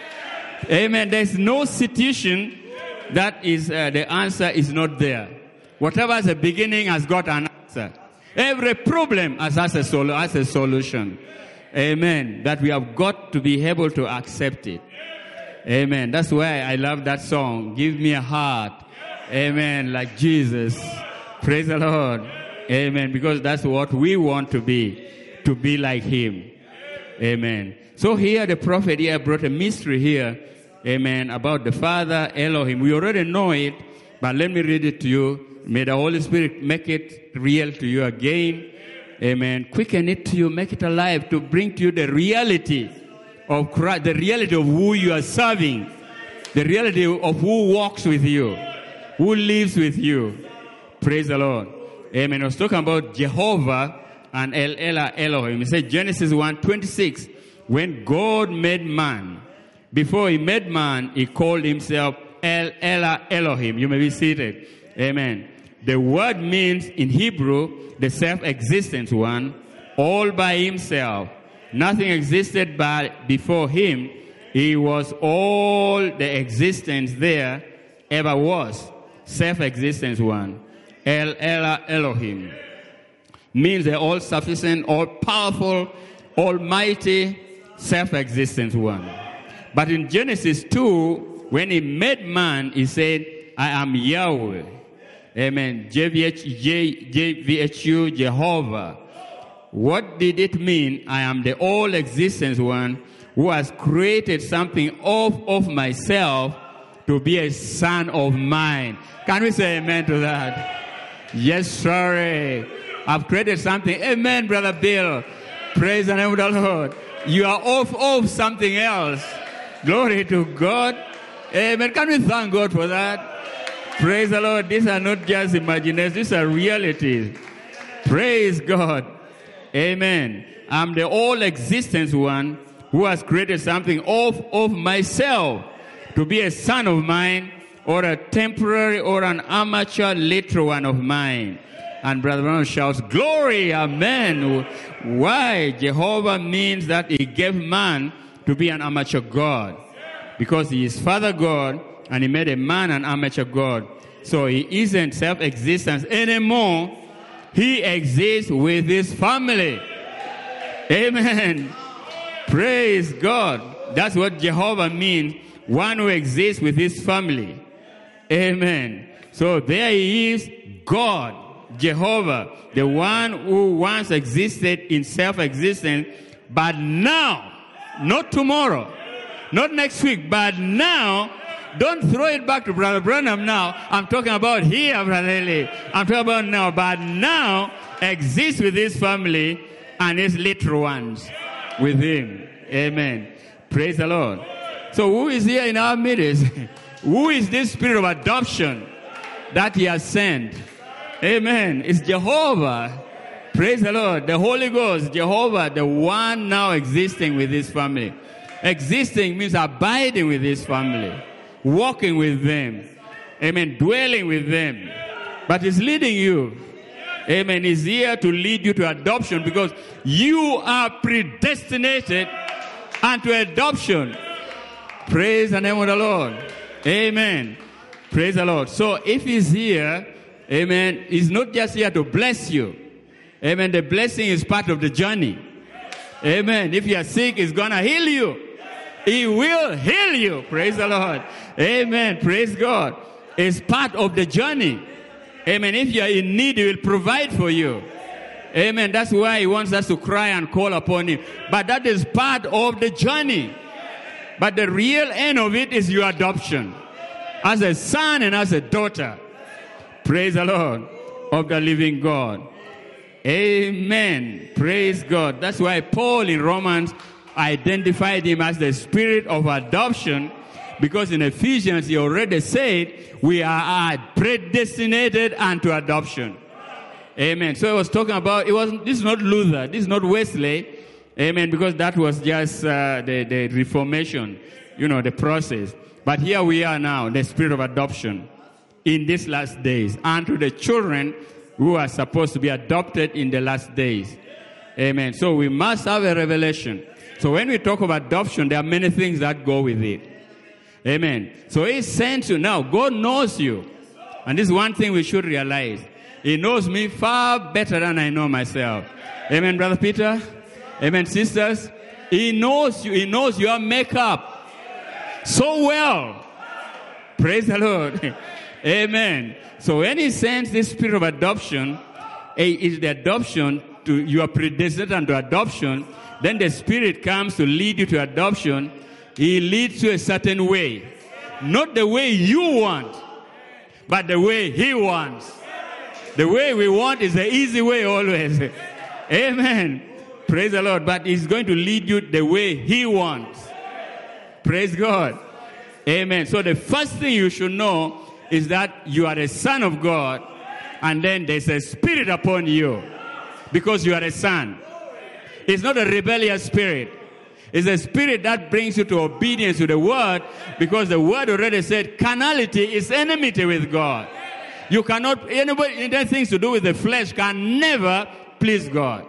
Amen. There's no situation that is, uh, the answer is not there. Whatever has a beginning has got an answer. Every problem has, has, a, sol- has a solution. Amen. That we have got to be able to accept it. Amen. That's why I love that song. Give me a heart. Amen. Like Jesus. Praise the Lord. Amen. Because that's what we want to be. To be like him. Amen. So here the prophet here brought a mystery here. Amen. About the Father Elohim. We already know it. But let me read it to you. May the Holy Spirit make it real to you again. Amen. Quicken it to you, make it alive, to bring to you the reality of Christ, the reality of who you are serving, the reality of who walks with you, who lives with you. Praise the Lord. Amen. I was talking about Jehovah and El Elah Elohim. He said Genesis one twenty-six, when God made man, before he made man, he called himself El Elah Elohim. You may be seated. Amen. The word means in Hebrew, the self-existence one, all by himself. Nothing existed by before him. He was all the existence there ever was. Self-existence one. El Elah Elohim. Means the all-sufficient, all-powerful, almighty, self-existence one. But in Genesis two, when he made man, he said, I am Yahweh. Amen. J V H U, Jehovah. What did it mean? I am the all-existence one who has created something of, of myself to be a son of mine. Can we say amen to that? Yes, sorry. I've created something. Amen, Brother Bill. Praise the name of the Lord. You are off of something else. Glory to God. Amen. Can we thank God for that? Praise the Lord. These are not just imaginations. These are realities. Praise God. Amen. I'm the all-existence one who has created something of, of myself to be a son of mine, or a temporary or an amateur literal one of mine. And Brother Branham shouts, glory, amen. Why? Jehovah means that he gave man to be an amateur God. Because he is Father God, and he made a man an amateur God. So he isn't self-existence anymore. He exists with his family. Amen. Praise God. That's what Jehovah means. One who exists with his family. Amen. So there he is, God. Jehovah, the one who once existed in self-existence, but now, not tomorrow, not next week, but now, don't throw it back to Brother Branham now. I'm talking about here, Brother Eli. I'm talking about now, but now exists with his family and his little ones with him. Amen. Praise the Lord. So who is here in our midst? Who is this spirit of adoption that he has sent? Amen. It's Jehovah. Praise the Lord. The Holy Ghost, Jehovah, the one now existing with his family. Existing means abiding with his family. Walking with them. Amen. Dwelling with them. But he's leading you. Amen. He's here to lead you to adoption because you are predestinated unto adoption. Praise the name of the Lord. Amen. Praise the Lord. So if he's here, amen, he's not just here to bless you. Amen. The blessing is part of the journey. Amen. If you are sick, he's going to heal you. He will heal you. Praise the Lord. Amen. Praise God. It's part of the journey. Amen. If you are in need, he will provide for you. Amen. That's why he wants us to cry and call upon him. But that is part of the journey. But the real end of it is your adoption. As a son and as a daughter. Praise the Lord of the living God. Amen. Praise God. That's why Paul in Romans identified him as the spirit of adoption, because in Ephesians he already said we are predestinated unto adoption. Amen. So I was talking about, it wasn't, this is not Luther, this is not Wesley. Amen. Because that was just uh, the, the Reformation, you know, the process. But here we are now, the spirit of adoption in these last days, unto the children who are supposed to be adopted in the last days. Amen. So we must have a revelation. So when we talk about adoption, there are many things that go with it. Amen. So he sent you. Now, God knows you. And this is one thing we should realize. He knows me far better than I know myself. Amen, Brother Peter. Amen, sisters. He knows you. He knows your makeup so well. Praise the Lord. Amen. So when he sends this spirit of adoption, is the adoption to, you are predestined to adoption. Then the Spirit comes to lead you to adoption. He leads you a certain way. Not the way you want, but the way he wants. The way we want is the easy way always. Amen. Praise the Lord. But he's going to lead you the way he wants. Praise God. Amen. So the first thing you should know is that you are a son of God, and then there's a spirit upon you because you are a son. It's not a rebellious spirit. It's a spirit that brings you to obedience to the word, because the word already said carnality is enmity with God. You cannot, anybody, anything to do with the flesh can never please God.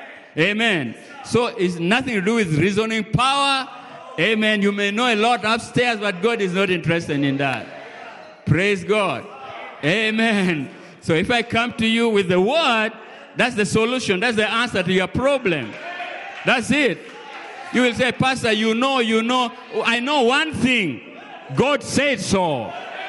Amen. So it's nothing to do with reasoning power. Amen. You may know a lot upstairs, but God is not interested in that. Praise God. Amen. So if I come to you with the word, that's the solution. That's the answer to your problem. That's it. You will say, Pastor, you know, you know, I know one thing. God said so.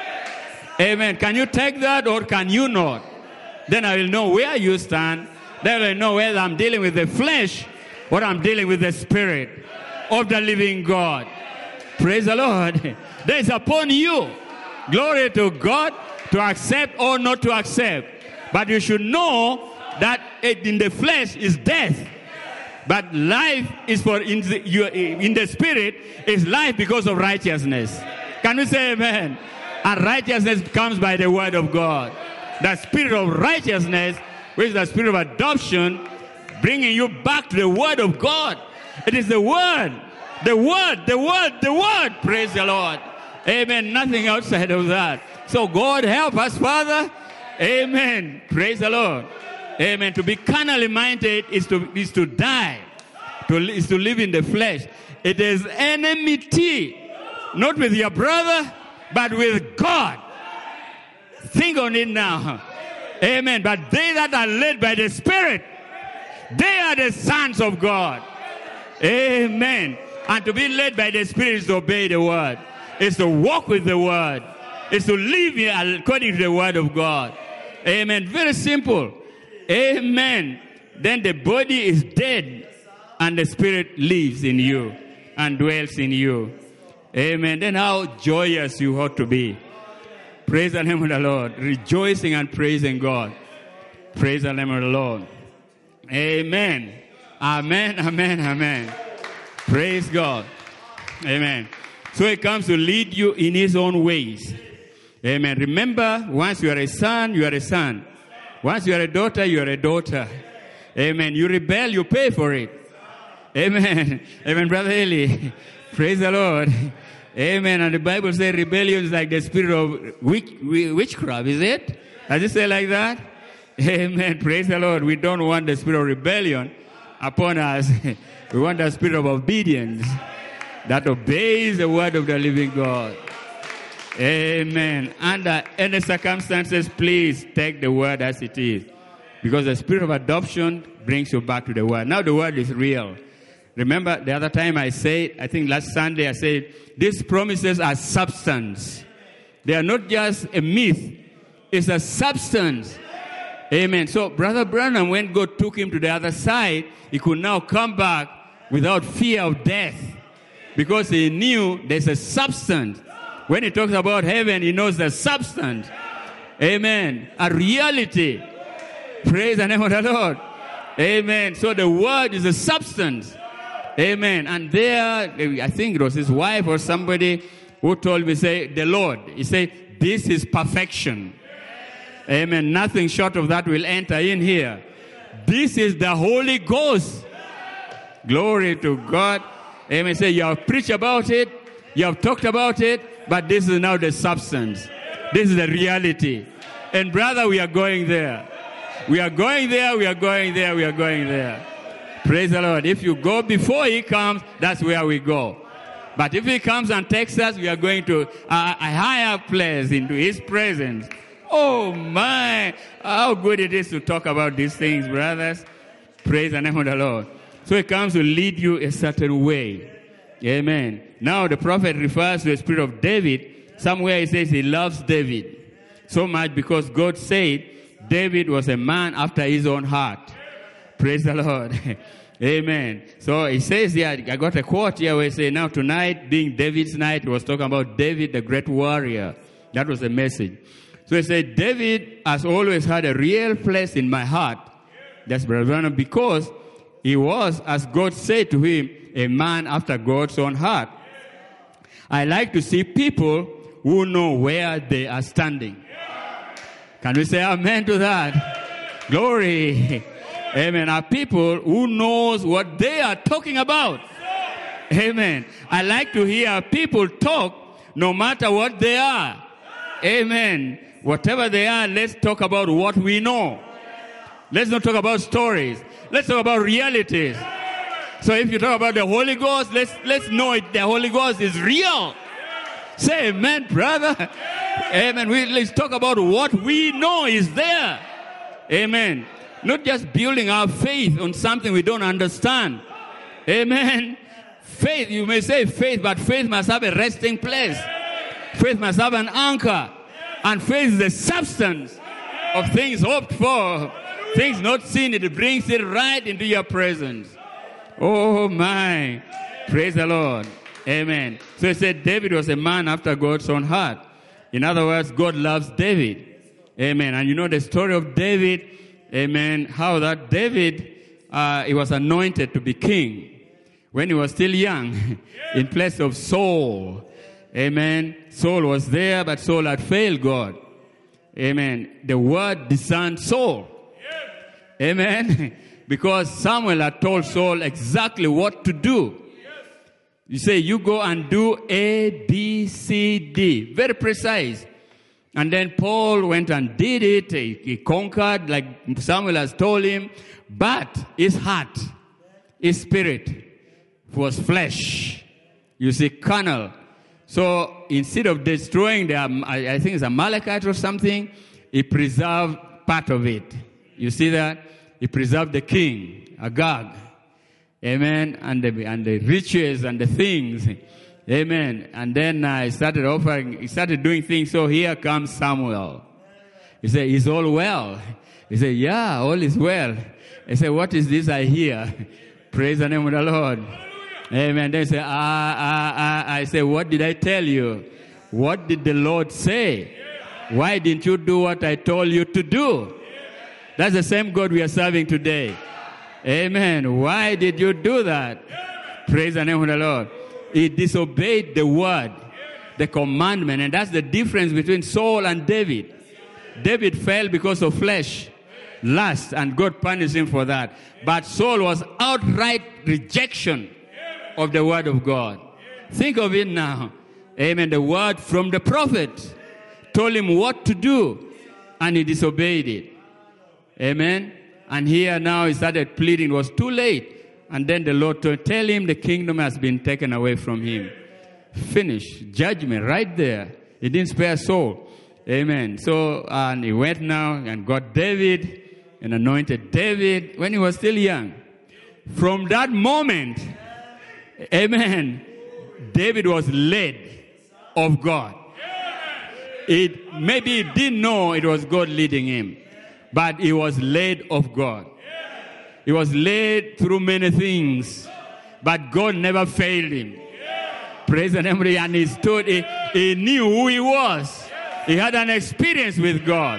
Amen. Can you take that or can you not? Then I will know where you stand. Then I will know whether I'm dealing with the flesh or I'm dealing with the spirit of the living God. Praise the Lord. That is upon you. Glory to God to accept or not to accept. But you should know that in the flesh is death. But life is for, in the, in the spirit is life because of righteousness. Can we say amen? And righteousness comes by the word of God. The spirit of righteousness, which is the spirit of adoption, bringing you back to the word of God. It is the word, the word, the word, the word. Praise the Lord. Amen. Nothing outside of that. So God help us, Father. Amen. Praise the Lord. Amen. To be carnally minded is to is to die. To, is to live in the flesh. It is enmity. Not with your brother, but with God. Think on it now. Amen. But they that are led by the Spirit, they are the sons of God. Amen. And to be led by the Spirit is to obey the word. It's to walk with the word. It's to live according to the word of God. Amen. Very simple. Amen. Then the body is dead and the Spirit lives in you and dwells in you. Amen. Then how joyous you ought to be. Praise the name of the Lord. Rejoicing and praising God. Praise the name of the Lord. Amen. Amen, amen, amen. Praise God. Amen. So He comes to lead you in His own ways. Amen. Remember, once you are a son, you are a son. Once you are a daughter, you are a daughter. Amen. You rebel, you pay for it. Amen. Amen, Brother Eli. Praise the Lord. Amen. And the Bible says rebellion is like the spirit of witch, witchcraft, is it? Does it say like that? Amen. Praise the Lord. We don't want the spirit of rebellion upon us. We want the spirit of obedience that obeys the word of the living God. Amen. Under any circumstances, please take the word as it is. Because the spirit of adoption brings you back to the word. Now the word is real. Remember the other time I said, I think last Sunday I said, these promises are substance. They are not just a myth. It's a substance. Amen. So Brother Branham, when God took him to the other side, he could now come back without fear of death. Because he knew there's a substance. When he talks about heaven, he knows the substance. Amen. A reality. Praise the name of the Lord. Amen. So the word is a substance. Amen. And there, I think it was his wife or somebody who told me, say, the Lord. He said, this is perfection. Amen. Nothing short of that will enter in here. This is the Holy Ghost. Glory to God. Amen. Say, you have preached about it. You have talked about it. But this is now the substance. This is the reality. And brother, we are going there. We are going there. We are going there. We are going there. Praise the Lord. If you go before He comes, that's where we go. But if He comes and takes us, we are going to a, a higher place into His presence. Oh my, how good it is to talk about these things, brothers. Praise the name of the Lord. So He comes to lead you a certain way. Amen. Now the prophet refers to the spirit of David. Somewhere he says he loves David so much because God said David was a man after His own heart. Praise the Lord. Amen. So he says here, I got a quote here where he says, now tonight being David's night, he was talking about David, the great warrior. That was the message. So he said, David has always had a real place in my heart. That's Brother Branham, because he was, as God said to him, a man after God's own heart. I like to see people who know where they are standing. Can we say amen to that? Glory. Amen. Are people who knows what they are talking about. Amen. I like to hear people talk no matter what they are. Amen. Whatever they are, let's talk about what we know. Let's not talk about stories. Let's talk about realities. So if you talk about the Holy Ghost, let's let's know it. The Holy Ghost is real. Say amen, brother. Amen. We, let's talk about what we know is there. Amen. Not just building our faith on something we don't understand. Amen. Faith, you may say faith, but faith must have a resting place. Faith must have an anchor. And faith is the substance of things hoped for. Things not seen, it brings it right into your presence. Oh my. Praise the Lord. Amen. So he said David was a man after God's own heart. In other words, God loves David. Amen. And you know the story of David. Amen. How that David, uh, he was anointed to be king when he was still young in place of Saul. Amen. Saul was there, but Saul had failed God. Amen. The word discerned Saul. Amen. Because Samuel had told Saul exactly what to do. You say, you go and do A, B, B, C, D. Very precise. And then Paul went and did it. He, he conquered, like Samuel has told him. But his heart, his spirit was flesh. You see, carnal. So instead of destroying the, I, I think it's Amalekite or something, he preserved part of it. You see that? He preserved the king, Agag. Amen. And the, and the riches and the things. Amen. And then uh, he started offering, he started doing things. So here comes Samuel. He said, is all well? He said, yeah, all is well. He said, what is this I hear? Praise the name of the Lord. Amen. They say, ah, ah, ah. I say, what did I tell you? What did the Lord say? Why didn't you do what I told you to do? That's the same God we are serving today. Amen. Why did you do that? Praise the name of the Lord. He disobeyed the word, the commandment, and that's the difference between Saul and David. David fell because of flesh, lust, and God punished him for that. But Saul was outright rejection of the word of God. Think of it now. Amen. The word from the prophet told him what to do, and he disobeyed it. Amen. And here now he started pleading. It was too late. And then the Lord told, tell him the kingdom has been taken away from him. Finish. Judgment right there. He didn't spare Saul. Amen. So, and he went now and got David and anointed David when he was still young. From that moment, amen, David was led of God. It, maybe he didn't know it was God leading him, but he was led of God. He was led through many things, but God never failed him. Praise the name of the Lord. And he stood, he, he knew who he was. He had an experience with God.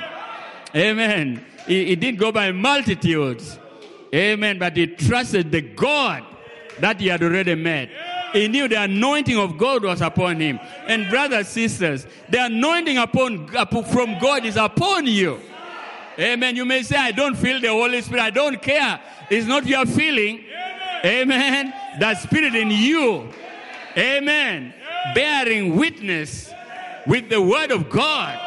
Amen. He, he didn't go by multitudes. Amen. But he trusted the God that he had already met. He knew the anointing of God was upon him. And brothers, sisters, the anointing upon from God is upon you. Amen. You may say, I don't feel the Holy Spirit. I don't care. It's not your feeling. Amen. The Spirit in you. Amen. Bearing witness with the Word of God.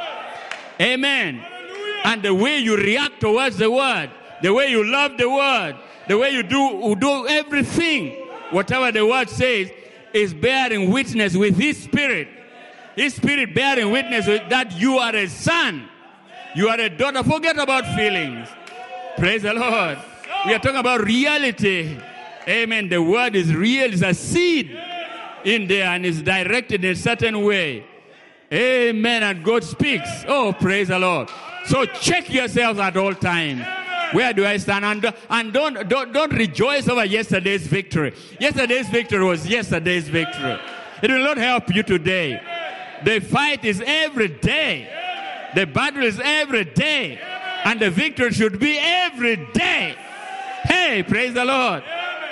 Amen. And the way you react towards the Word. The way you love the Word. The way you do, you do everything. Whatever the Word says is bearing witness with His Spirit. His Spirit bearing witness with that you are a son. You are a daughter. Forget about feelings. Praise the Lord. We are talking about reality. Amen. The word is real. It's a seed in there and it's directed in a certain way. Amen. And God speaks. Oh, praise the Lord. So check yourselves at all times. Where do I stand? And, and don't, don't, don't rejoice over yesterday's victory. Yesterday's victory was yesterday's victory. It will not help you today. The fight is every day. The battle is every day. And the victory should be every day. Hey, praise the Lord.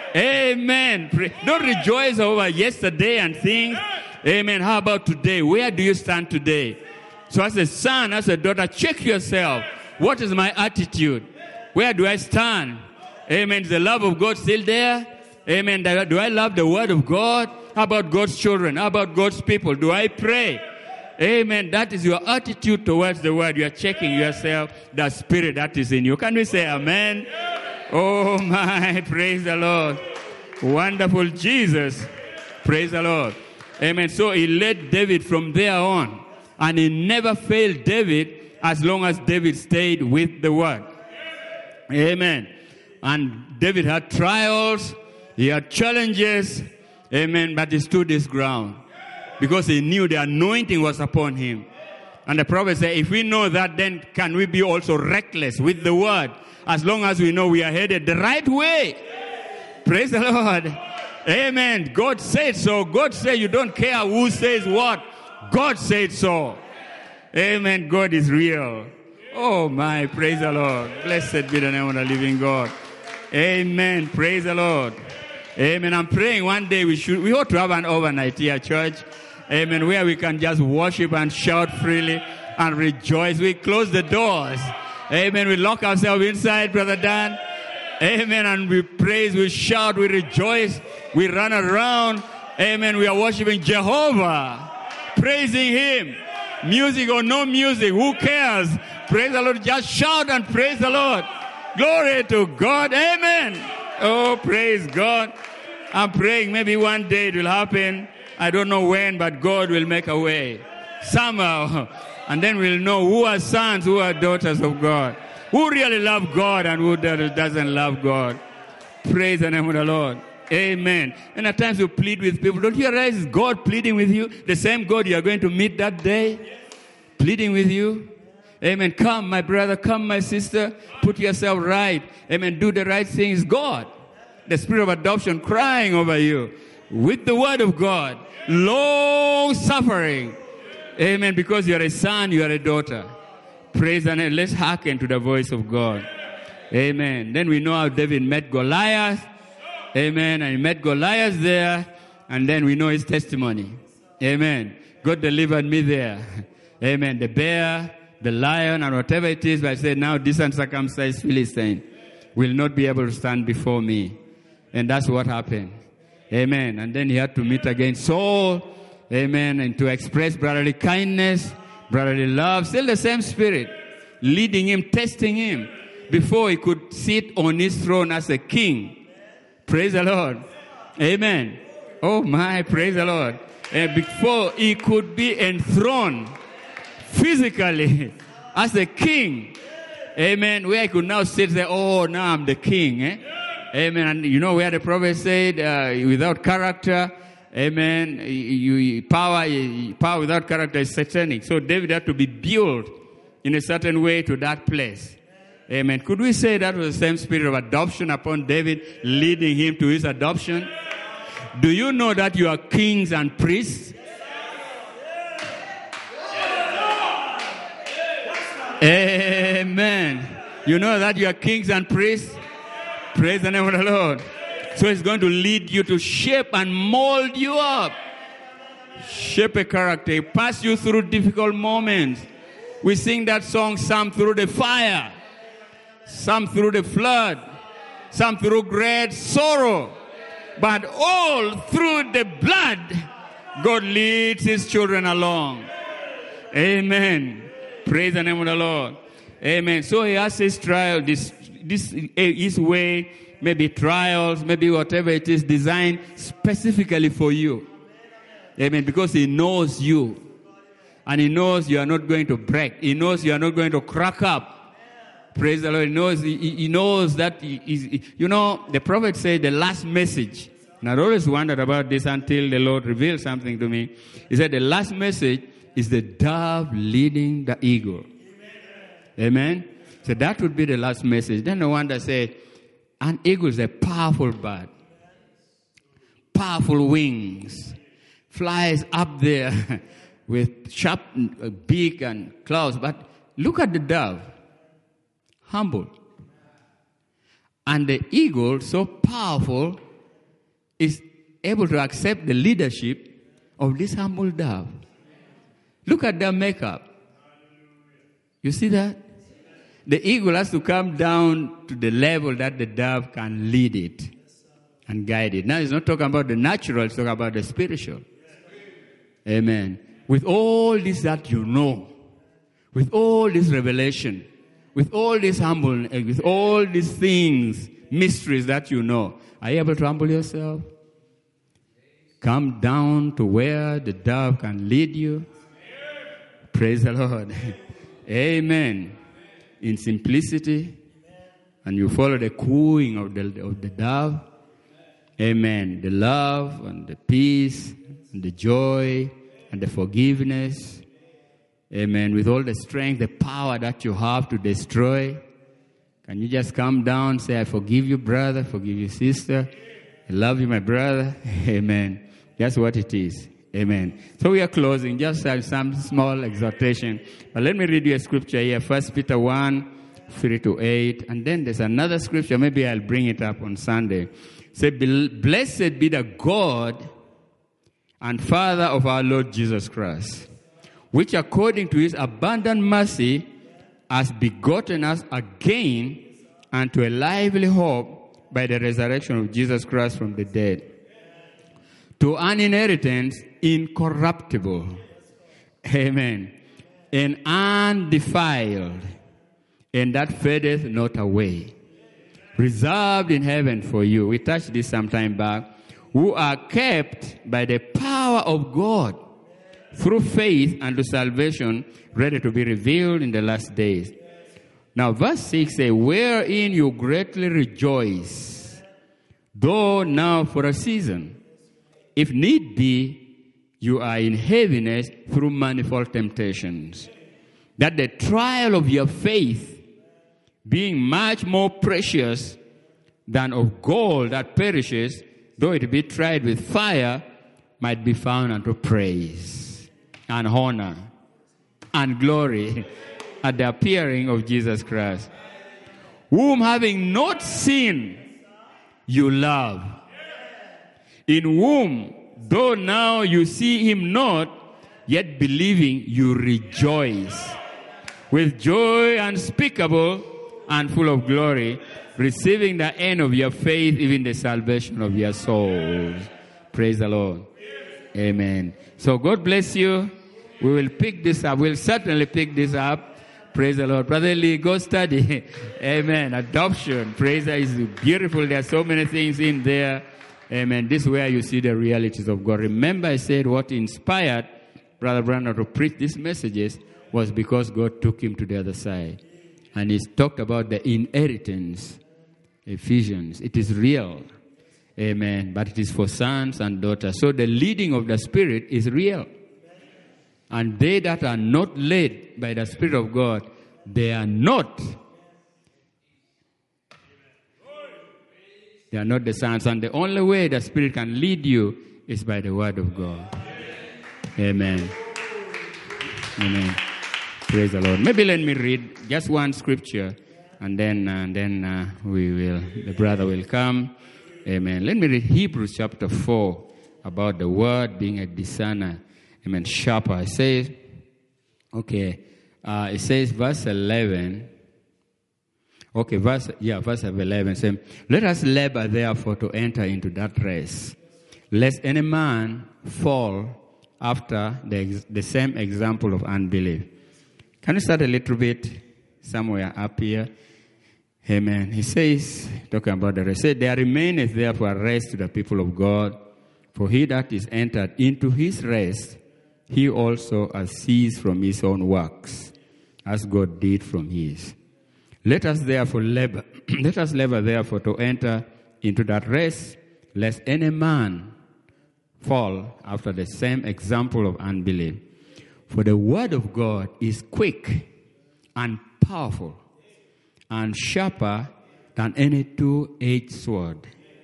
Amen. Amen. Don't rejoice over yesterday and things. Amen. How about today? Where do you stand today? So as a son, as a daughter, check yourself. What is my attitude? Where do I stand? Amen. Is the love of God still there? Amen. Do I love the word of God? How about God's children? How about God's people? Do I pray? Amen. That is your attitude towards the word. You are checking yourself, the spirit that is in you. Can we say amen? Oh my, praise the Lord. Wonderful Jesus. Praise the Lord. Amen. So he led David from there on. And he never failed David as long as David stayed with the word. Amen. And David had trials. He had challenges. Amen. But he stood his ground. Because he knew the anointing was upon him. And the prophet said, if we know that, then can we be also reckless with the word? As long as we know we are headed the right way. Praise the Lord. Amen. God said so. God said you don't care who says what. God said so. Amen. God is real. Oh my, praise the Lord. Blessed be the name of the living God. Amen. Praise the Lord. Amen. I'm praying one day we should, we ought to have an overnight here, church. Amen. Where we can just worship and shout freely and rejoice. We close the doors. Amen. We lock ourselves inside, Brother Dan. Amen. And we praise, we shout, we rejoice. We run around. Amen. We are worshiping Jehovah. praising Him. Music or no music, who cares? Praise the Lord. Just shout and praise the Lord. Glory to God. Amen. Oh, praise God. I'm praying maybe one day it will happen. I don't know when, but God will make a way. Somehow. And then we'll know who are sons, who are daughters of God. Who really love God and who doesn't love God. Praise the name of the Lord. Amen. And at times you plead with people. Don't you realize it's God pleading with you? The same God you are going to meet that day. Pleading with you. Amen. Come, my brother. Come, my sister. Put yourself right. Amen. Do the right thing. It's God. The spirit of adoption crying over you. With the word of God. Long suffering. Amen. Because you are a son, you are a daughter. Praise the name. Let's hearken to the voice of God. Amen. Then we know how David met Goliath. Amen. And he met Goliath there. And then we know his testimony. Amen. God delivered me there. Amen. The bear, the lion, and whatever it is. But I said, now this uncircumcised Philistine will not be able to stand before me. And that's what happened. Amen. And then he had to meet again Saul. Amen. And to express brotherly kindness, brotherly love. Still the same spirit. Leading him, testing him. Before he could sit on his throne as a king. Praise the Lord. Amen. Oh my, praise the Lord. And before he could be enthroned physically as a king. Amen. Where I could now sit there, oh, now I'm the king. Eh? Amen. And you know where the prophet said, uh, without character, amen, you, you, power, power without character is satanic. So David had to be built in a certain way to that place. Amen. Could we say that was the same spirit of adoption upon David, leading him to his adoption? Do you know that you are kings and priests? Amen. You know that you are kings and priests? Praise the name of the Lord. So it's going to lead you to shape and mold you up. Shape a character. Pass you through difficult moments. We sing that song, some through the fire. Some through the flood, some through great sorrow, but all through the blood, God leads His children along. Amen. Praise the name of the Lord. Amen. So He has His trial, this, this His way, maybe trials, maybe whatever it is, designed specifically for you. Amen. Because He knows you, and He knows you are not going to break. He knows you are not going to crack up. Praise the Lord. He knows, he, he knows that, he, he, you know, the prophet said the last message, and I always wondered about this until the Lord revealed something to me. He said the last message is the dove leading the eagle. Amen. Amen? So that would be the last message. Then no wonder said, an eagle is a powerful bird. Powerful wings. Flies up there with sharp beak and claws. But look at the dove. Humble. And the eagle, so powerful, is able to accept the leadership of this humble dove. Look at their makeup. You see that? The eagle has to come down to the level that the dove can lead it and guide it. Now, he's not talking about the natural, he's talking about the spiritual. Amen. With all this that you know, with all this revelation, with all this humble, with all these things, mysteries that you know, are you able to humble yourself? Come down to where the dove can lead you. Praise the Lord. Amen. In simplicity, and you follow the cooing of the, of the dove. Amen. The love and the peace and the joy and the forgiveness. Amen. With all the strength, the power that you have to destroy. Can you just come down, say, I forgive you, brother, forgive you, sister. I love you, my brother. Amen. That's what it is. Amen. So we are closing. Just have some small exhortation. But let me read you a scripture here. First Peter one, three to eight. And then there's another scripture. Maybe I'll bring it up on Sunday. Say, blessed be the God and Father of our Lord Jesus Christ, which according to His abundant mercy has begotten us again unto a lively hope by the resurrection of Jesus Christ from the dead, to an inheritance incorruptible Amen. And undefiled, and that fadeth not away. Reserved in heaven for you. We touched this some time back. Who are kept by the power of God through faith unto salvation, ready to be revealed in the last days. Now verse six says, wherein you greatly rejoice, though now for a season, if need be, you are in heaviness through manifold temptations, that the trial of your faith, being much more precious than of gold that perishes, though it be tried with fire, might be found unto praise and honor and glory at the appearing of Jesus Christ, whom having not seen, you love, in whom, though now you see him not, yet believing you rejoice with joy unspeakable and full of glory, receiving the end of your faith, even the salvation of your souls. Praise the Lord. Amen. So God bless you. We will pick this up. We'll certainly pick this up. Praise the Lord. Brother Lee, go study. Amen. Adoption. Praise the Lord. Is beautiful. There are so many things in there. Amen. This is where you see the realities of God. Remember I said what inspired Brother Branham to preach these messages was because God took him to the other side. And he's talked about the inheritance, Ephesians. It is real. Amen. But it is for sons and daughters. So the leading of the Spirit is real. And they that are not led by the Spirit of God, they are not. They are not the sons. And the only way the Spirit can lead you is by the Word of God. Amen. Amen. Praise the Lord. Maybe let me read just one scripture, and then uh, then uh, we will. The brother will come. Amen. Let me read Hebrews chapter four about the word being a discerner. Amen. Sharper. It says, okay. Uh, it says verse eleven. Okay, verse yeah, verse eleven says, let us labor therefore to enter into that rest, lest any man fall after the the same example of unbelief. Can you start a little bit somewhere up here? Amen. He says, talking about the rest, said, there remaineth therefore a rest to the people of God, for he that is entered into his rest, he also has ceased from his own works, as God did from his. Let us therefore labor, let us labor therefore to enter into that rest, lest any man fall after the same example of unbelief. For the word of God is quick and powerful and sharper than any two-edged sword,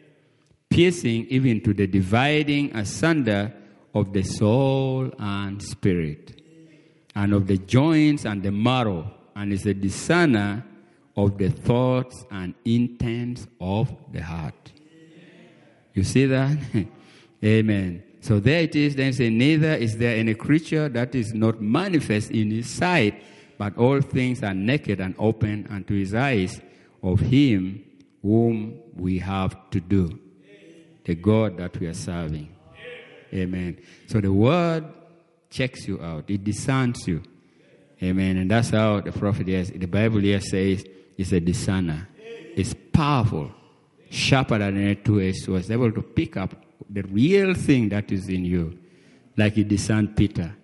piercing even to the dividing asunder of the soul and spirit, and of the joints and the marrow, and is a discerner of the thoughts and intents of the heart. You see that? Amen. So there it is, then say, neither is there any creature that is not manifest in his sight, but all things are naked and open unto his eyes of him whom we have to do, the God that we are serving. Amen. So the word checks you out. It discerns you. Amen. And that's how the prophet is. The Bible here says it's a discerner. It's powerful, sharper than any two-edged sword. It's able to pick up the real thing that is in you, like he discerned Peter.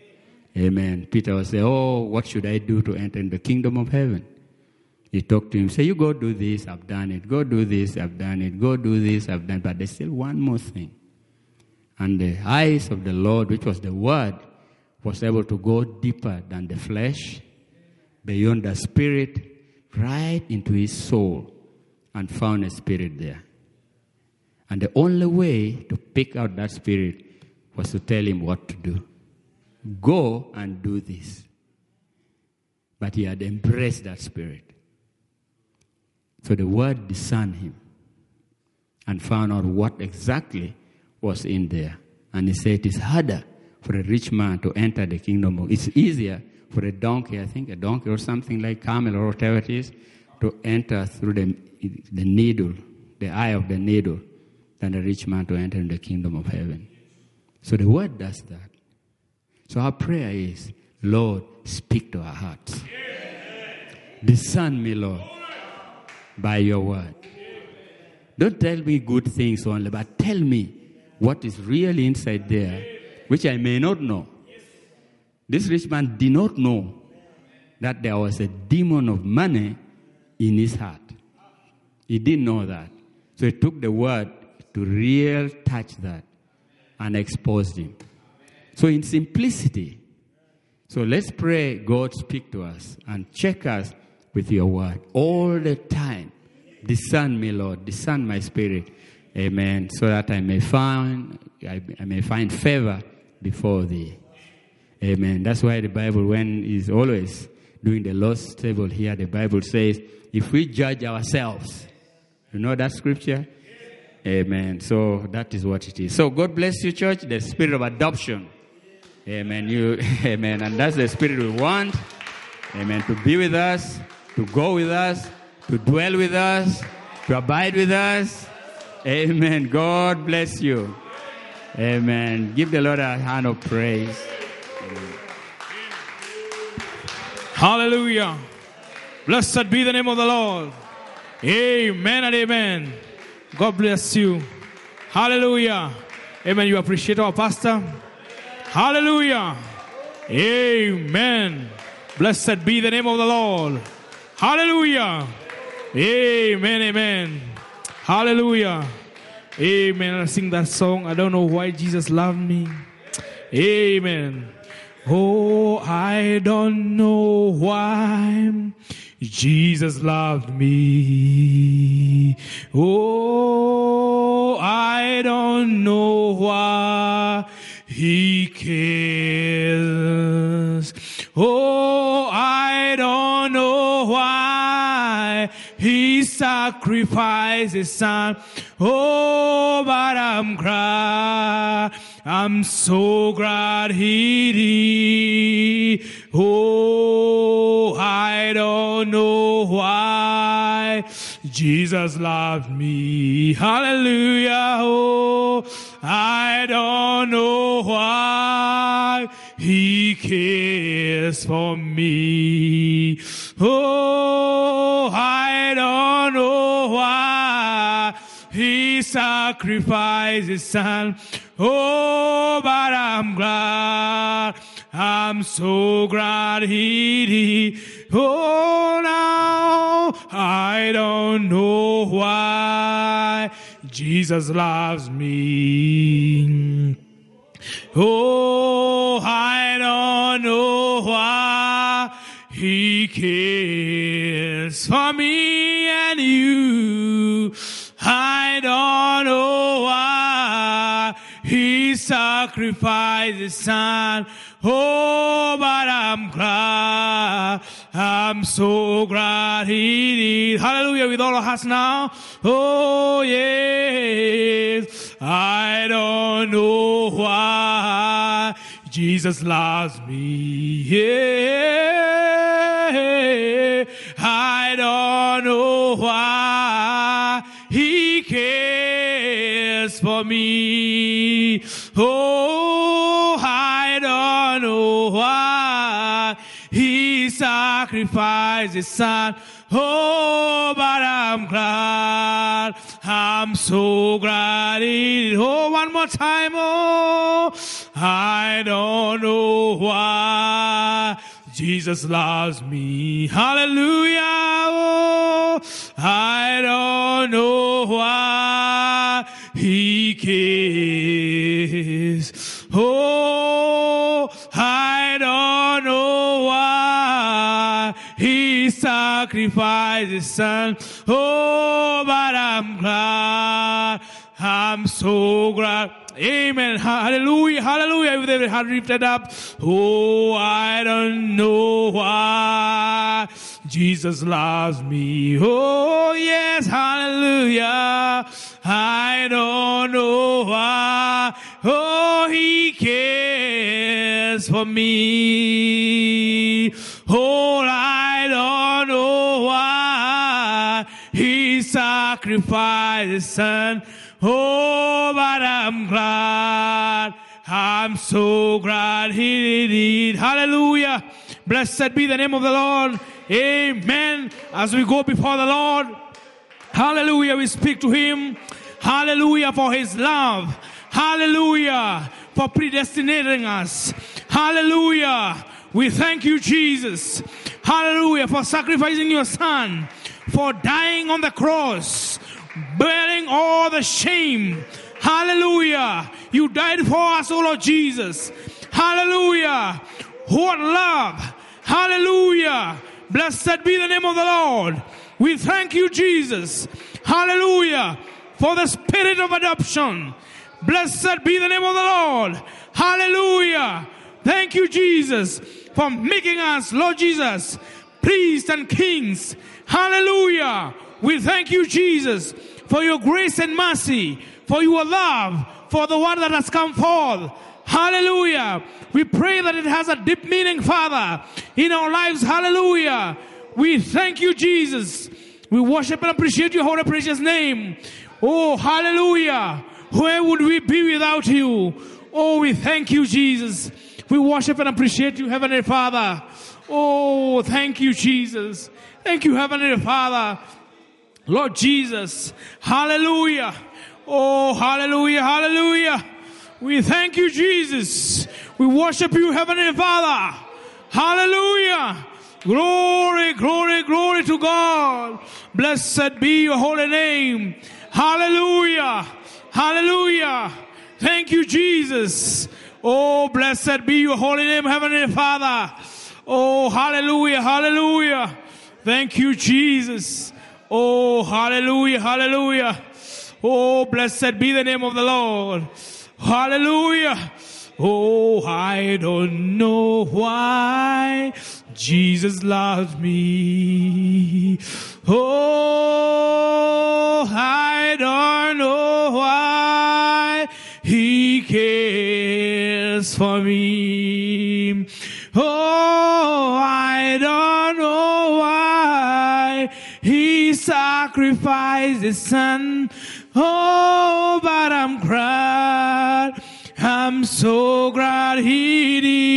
Amen. Peter will say, oh, what should I do to enter in the kingdom of heaven? He talked to him, say, you go do this, I've done it. Go do this, I've done it. Go do this, I've done it. But there's still one more thing. And the eyes of the Lord, which was the word, was able to go deeper than the flesh, beyond the spirit, right into his soul, and found a spirit there. And the only way to pick out that spirit was to tell him what to do. Go and do this. But he had embraced that spirit. So the word discerned him and found out what exactly was in there. And he said it is harder for a rich man to enter the kingdom of, it's easier for a donkey, I think, a donkey or something like camel or whatever it is, to enter through the, the needle, the eye of the needle, than a rich man to enter in the kingdom of heaven. So the word does that. So our prayer is, Lord, speak to our hearts. Discern me, Lord, by your word. Don't tell me good things only, but tell me what is really inside there, which I may not know. This rich man did not know that there was a demon of money in his heart. He didn't know that. So he took the word to real touch that and exposed him. So in simplicity, so let's pray God speak to us and check us with your word all the time. Discern me, Lord. Discern my spirit. Amen. So that I may find I, I may find favor before thee. Amen. That's why the Bible, when is always doing the Lord's table here, the Bible says, if we judge ourselves, you know that scripture? Amen. So that is what it is. So God bless you, church. The spirit of adoption. Amen. You, amen. And that's the spirit we want. Amen. To be with us, to go with us, to dwell with us, to abide with us. Amen. God bless you. Amen. Give the Lord a hand of praise. Amen. Hallelujah. Blessed be the name of the Lord. Amen and amen. God bless you. Hallelujah. Amen. You appreciate our pastor? Hallelujah. Amen. Blessed be the name of the Lord. Hallelujah. Amen, amen. Hallelujah. Amen. I sing that song. I don't know why Jesus loved me. Amen. Oh, I don't know why Jesus loved me. Oh, I don't know why he cares. Oh, I don't know why he sacrificed his son. Oh, but I'm glad. I'm so glad he did. Oh, I don't know why Jesus loved me. Hallelujah. Oh, I don't know why he cares for me. Oh, I don't know why he sacrificed his son. Oh, but I'm glad. I'm so glad he did. Oh, now I don't know why Jesus loves me. Oh, I don't know why he cares for me and you. I don't know why he sacrificed his son. Oh, but I'm glad. I'm so glad he did. Hallelujah, with all our hearts now. Oh, yes. I don't know why Jesus loves me. Yeah. I don't know why he cares for me. Oh, I don't know why he sacrificed his son. Oh, but I'm glad. I'm so glad he did. Oh, one more time. Oh, I don't know why Jesus loves me. Hallelujah. Oh, I don't know why he cares. Oh, I don't know why he sacrificed his son. Oh, but I'm glad. I'm so glad. Amen. Hallelujah. Hallelujah. With every heart lifted up. Oh, I don't know why Jesus loves me. Oh, yes. Hallelujah. I don't know why. Oh, he cares for me. Oh, I don't know why he sacrificed his son. Oh, but I'm glad. I'm so glad he did. Hallelujah. Blessed be the name of the Lord. Amen. As we go before the Lord, hallelujah, we speak to him. Hallelujah for his love. Hallelujah for predestinating us. Hallelujah. We thank you, Jesus. Hallelujah for sacrificing your son, for dying on the cross, bearing all the shame. Hallelujah. You died for us, O Lord Jesus. Hallelujah. What love. Hallelujah. Blessed be the name of the Lord. We thank you, Jesus. Hallelujah. For the spirit of adoption. Blessed be the name of the Lord. Hallelujah. Thank you, Jesus, for making us, Lord Jesus, priests and kings. Hallelujah. We thank you, Jesus, for your grace and mercy, for your love, for the word that has come forth. Hallelujah. We pray that it has a deep meaning, Father, in our lives. Hallelujah. We thank you, Jesus. We worship and appreciate your holy, precious name. Oh, hallelujah. Where would we be without you? Oh, we thank you, Jesus. We worship and appreciate you, Heavenly Father. Oh, thank you, Jesus. Thank you, Heavenly Father. Lord Jesus. Hallelujah. Oh, hallelujah, hallelujah. We thank you, Jesus. We worship you, Heavenly Father. Hallelujah. Glory, glory, glory to God. Blessed be your holy name. Hallelujah. Hallelujah. Thank you, Jesus. Oh, blessed be your holy name, Heavenly Father. Oh, hallelujah, hallelujah. Thank you, Jesus. Oh, hallelujah, hallelujah. Oh, blessed be the name of the Lord. Hallelujah. Oh, I don't know why Jesus loves me. Oh, I don't know why he cares for me. Oh, I don't know why he sacrificed his son. Oh, but I'm glad. I'm so glad he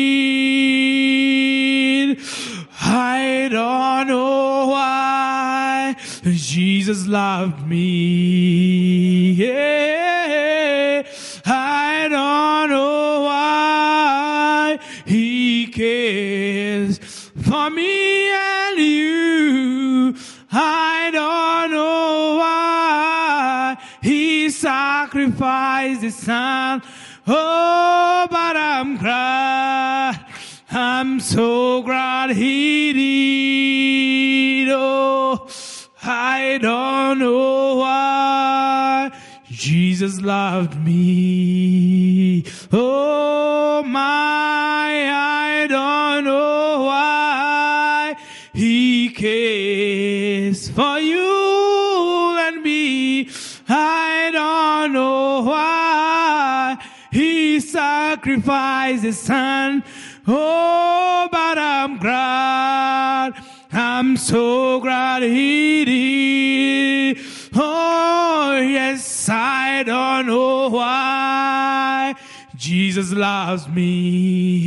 did. I don't know why Jesus loved me. Yeah. I don't know why he cares for me and you. I don't know why he sacrificed his son. Oh, but I'm glad. I'm so glad he did. Oh, I don't know why Jesus loved me. Oh, my, I don't know why he cares for you and me. I don't know why he sacrificed his son. Oh, but I'm glad. I'm so glad he did. Oh, yes, I don't know why Jesus loves me.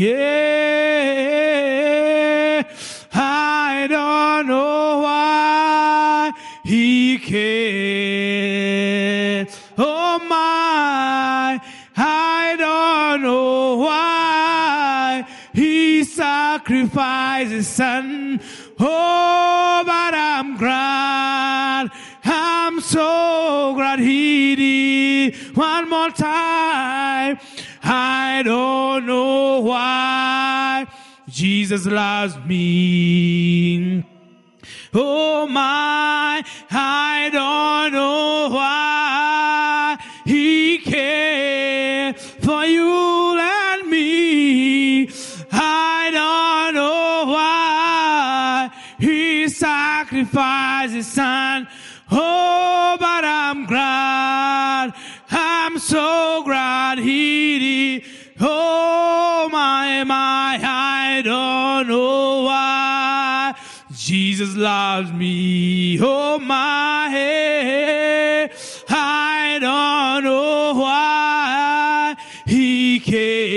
Yeah, I don't know why he cares. Oh, my, I don't know why he sacrificed his son. Oh, but I'm glad. I'm so glad he did. One more time. I don't know why Jesus loves me. Oh, my, I don't know why he cared for you and me. I don't know why he sacrificed his son. Oh, but I'm glad. I'm so glad he did. Oh, my, my, I don't know why Jesus loves me. Oh, my, I don't know why he cares.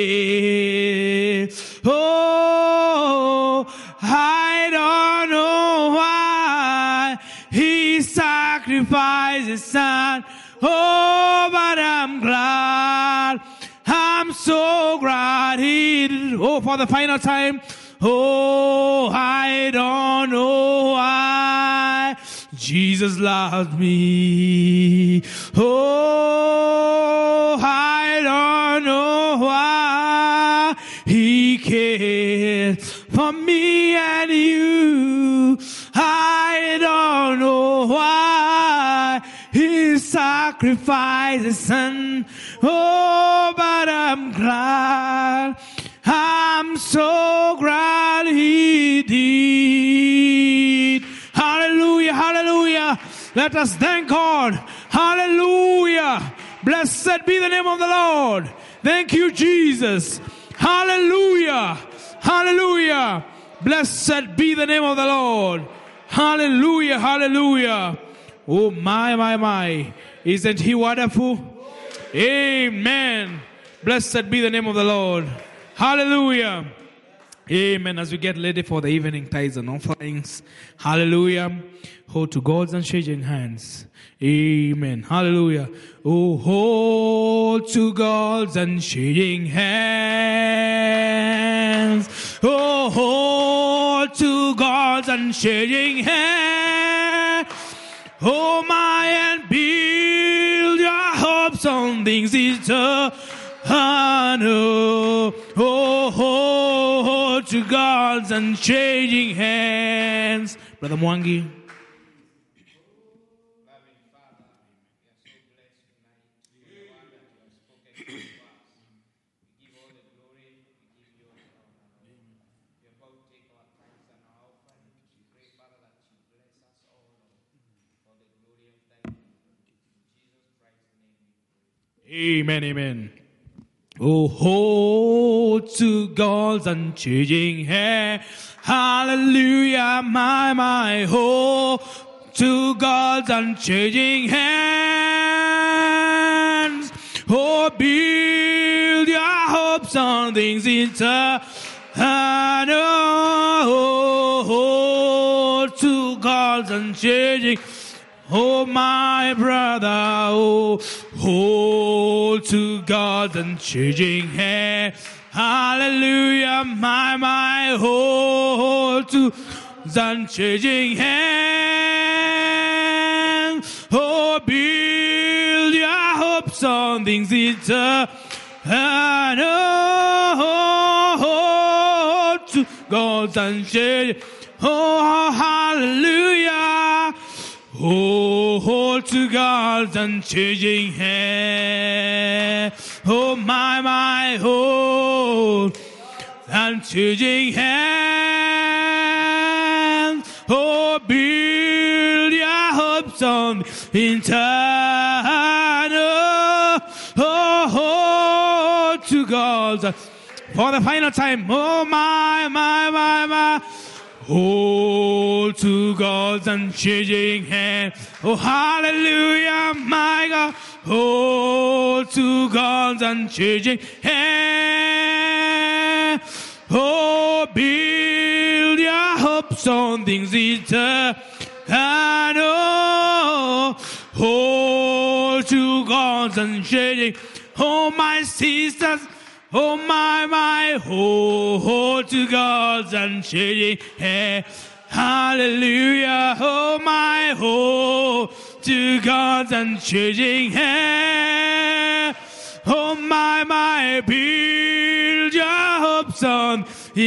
sacrificed his son. Oh, but I'm glad. I'm so glad he did. Oh, for the final time. Oh, I don't know why Jesus loved me. Oh, I don't know why he cared for me and you. I don't know why he sacrificed his son. Oh, but I'm glad. I'm so glad he did. Hallelujah, hallelujah. Let us thank God. Hallelujah. Blessed be the name of the Lord. Thank you, Jesus. Hallelujah. Hallelujah. Blessed be the name of the Lord. Hallelujah, hallelujah. Oh, my, my, my. Isn't he wonderful? Amen. Blessed be the name of the Lord. Hallelujah. Amen. As we get ready for the evening tithes and offerings. Hallelujah. Hold to God's unchanging hands. Amen. Hallelujah. Oh, hold to God's unchanging hands. Oh, hold to God's unchanging hands. Oh, my, and build your hopes on things eternal. Oh, hold to God's unchanging hands. Brother Mwangi. Amen, amen. Oh, hold to God's unchanging hand. Hallelujah, my, my, hold to God's unchanging hands. Oh, build your hopes on things eternal. Oh, hold to God's unchanging. Oh, my brother, oh, hold to God's unchanging hand. Hallelujah, my, my, hold to God's unchanging hand. Oh, build your hopes on things eternal. Oh, hold to God's unchanging. Oh, hallelujah. Oh, hold to God's unchanging hand. Oh, my, my, hold unchanging hand. Oh, build your hopes on eternal. Oh, hold to God's. For the final time. Oh, my, my, my, my. Hold to God's unchanging hand. Oh, hallelujah, my God. Hold to God's unchanging hand. Oh, build your hopes on things eternal. Hold to God's unchanging. Oh, my sisters. Oh, my, my, hold, hold to God's unchanging hand. Hallelujah. Oh, my, hold to God's unchanging hand. Oh, my, my, build your hopes on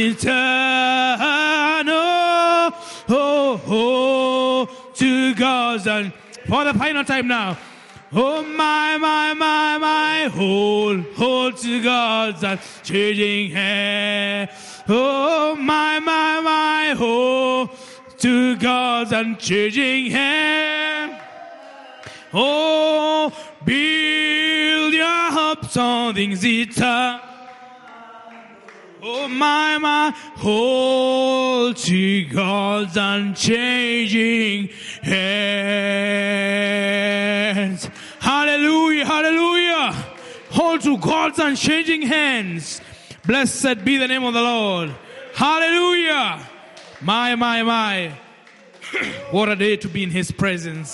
eternal. Oh, hold to God's un. For the final time now. Oh, my, my, my, my, hold, hold to God's unchanging hand. Oh, my, my, my, hold to God's unchanging hand. Oh, build your hopes on things eternal. Oh, my, my, hold to God's unchanging hands. Hallelujah, hallelujah. Hold to God's unchanging hands. Blessed be the name of the Lord. Hallelujah. My, my, my. What a day to be in His presence.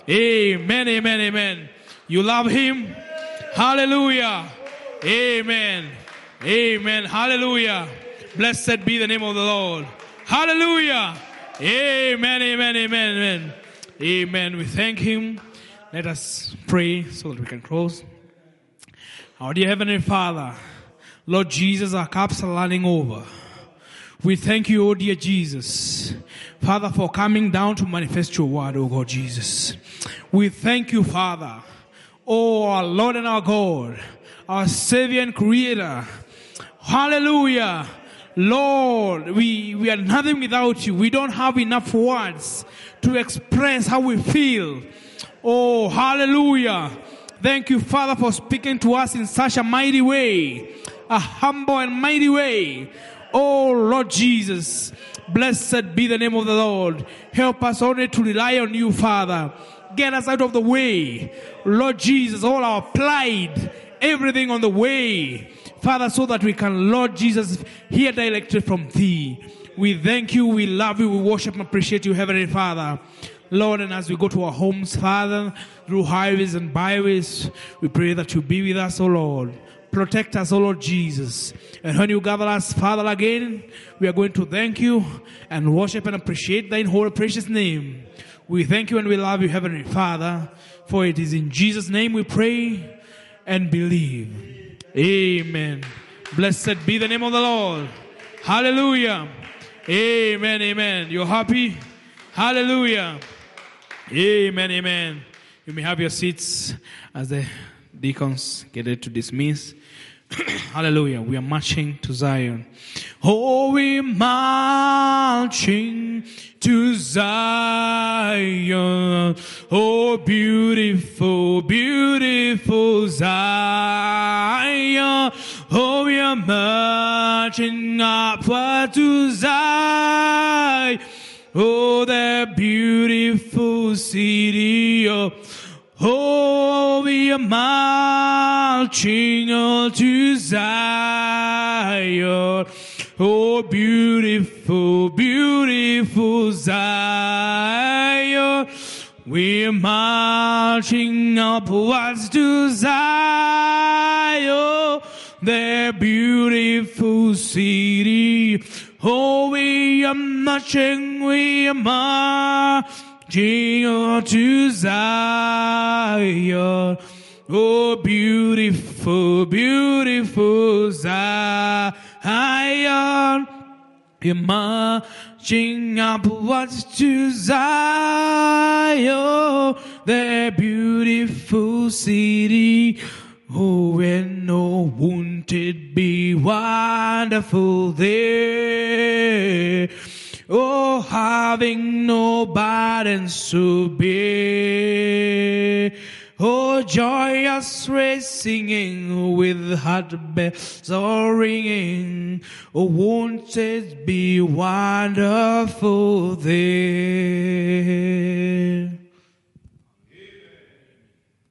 Amen, amen, amen. You love him? Hallelujah. Amen. Amen. Hallelujah. Blessed be the name of the Lord. Hallelujah. Amen, amen, amen, amen. Amen. We thank him. Let us pray so that we can close. Our dear Heavenly Father, Lord Jesus, our cups are running over. We thank you, oh dear Jesus, Father, for coming down to manifest your word, oh God Jesus. We thank you, Father, oh our Lord and our God, our Savior and Creator. Hallelujah. Lord, we, we are nothing without you. We don't have enough words to express how we feel. Oh, hallelujah. Thank you, Father, for speaking to us in such a mighty way, a humble and mighty way. Oh, Lord Jesus, blessed be the name of the Lord. Help us only to rely on you, Father. Get us out of the way. Lord Jesus, all our pride, everything on the way, Father, so that we can, Lord Jesus, hear directly from thee. We thank you, we love you, we worship and appreciate you, Heavenly Father. Lord, and as we go to our homes, Father, through highways and byways, we pray that you be with us, O Lord. Protect us, O Lord Jesus. And when you gather us, Father, again, we are going to thank you and worship and appreciate thine holy precious name. We thank you and we love you, Heavenly Father, for it is in Jesus' name we pray and believe. Amen. Blessed be the name of the Lord. Hallelujah. Amen, amen. You're happy? Hallelujah. Amen, amen. You may have your seats as the deacons get ready to dismiss. Hallelujah. We are marching to Zion. Oh, we're marching to Zion. Oh, beautiful, beautiful Zion. Oh, we are marching upward to Zion. Oh, the beautiful city of, oh, we are marching on to Zion. Oh, beautiful, beautiful Zion. We're marching upwards to Zion, the beautiful city. Oh, we are marching, we are marching on to Zion. Oh, beautiful, beautiful Zion. We're marching upwards to Zion, the beautiful city. Oh, when no wounded be wonderful there. Oh, having no burdens to bear. Oh, joyous race singing with heart bells all ringing. Oh, won't it be wonderful there?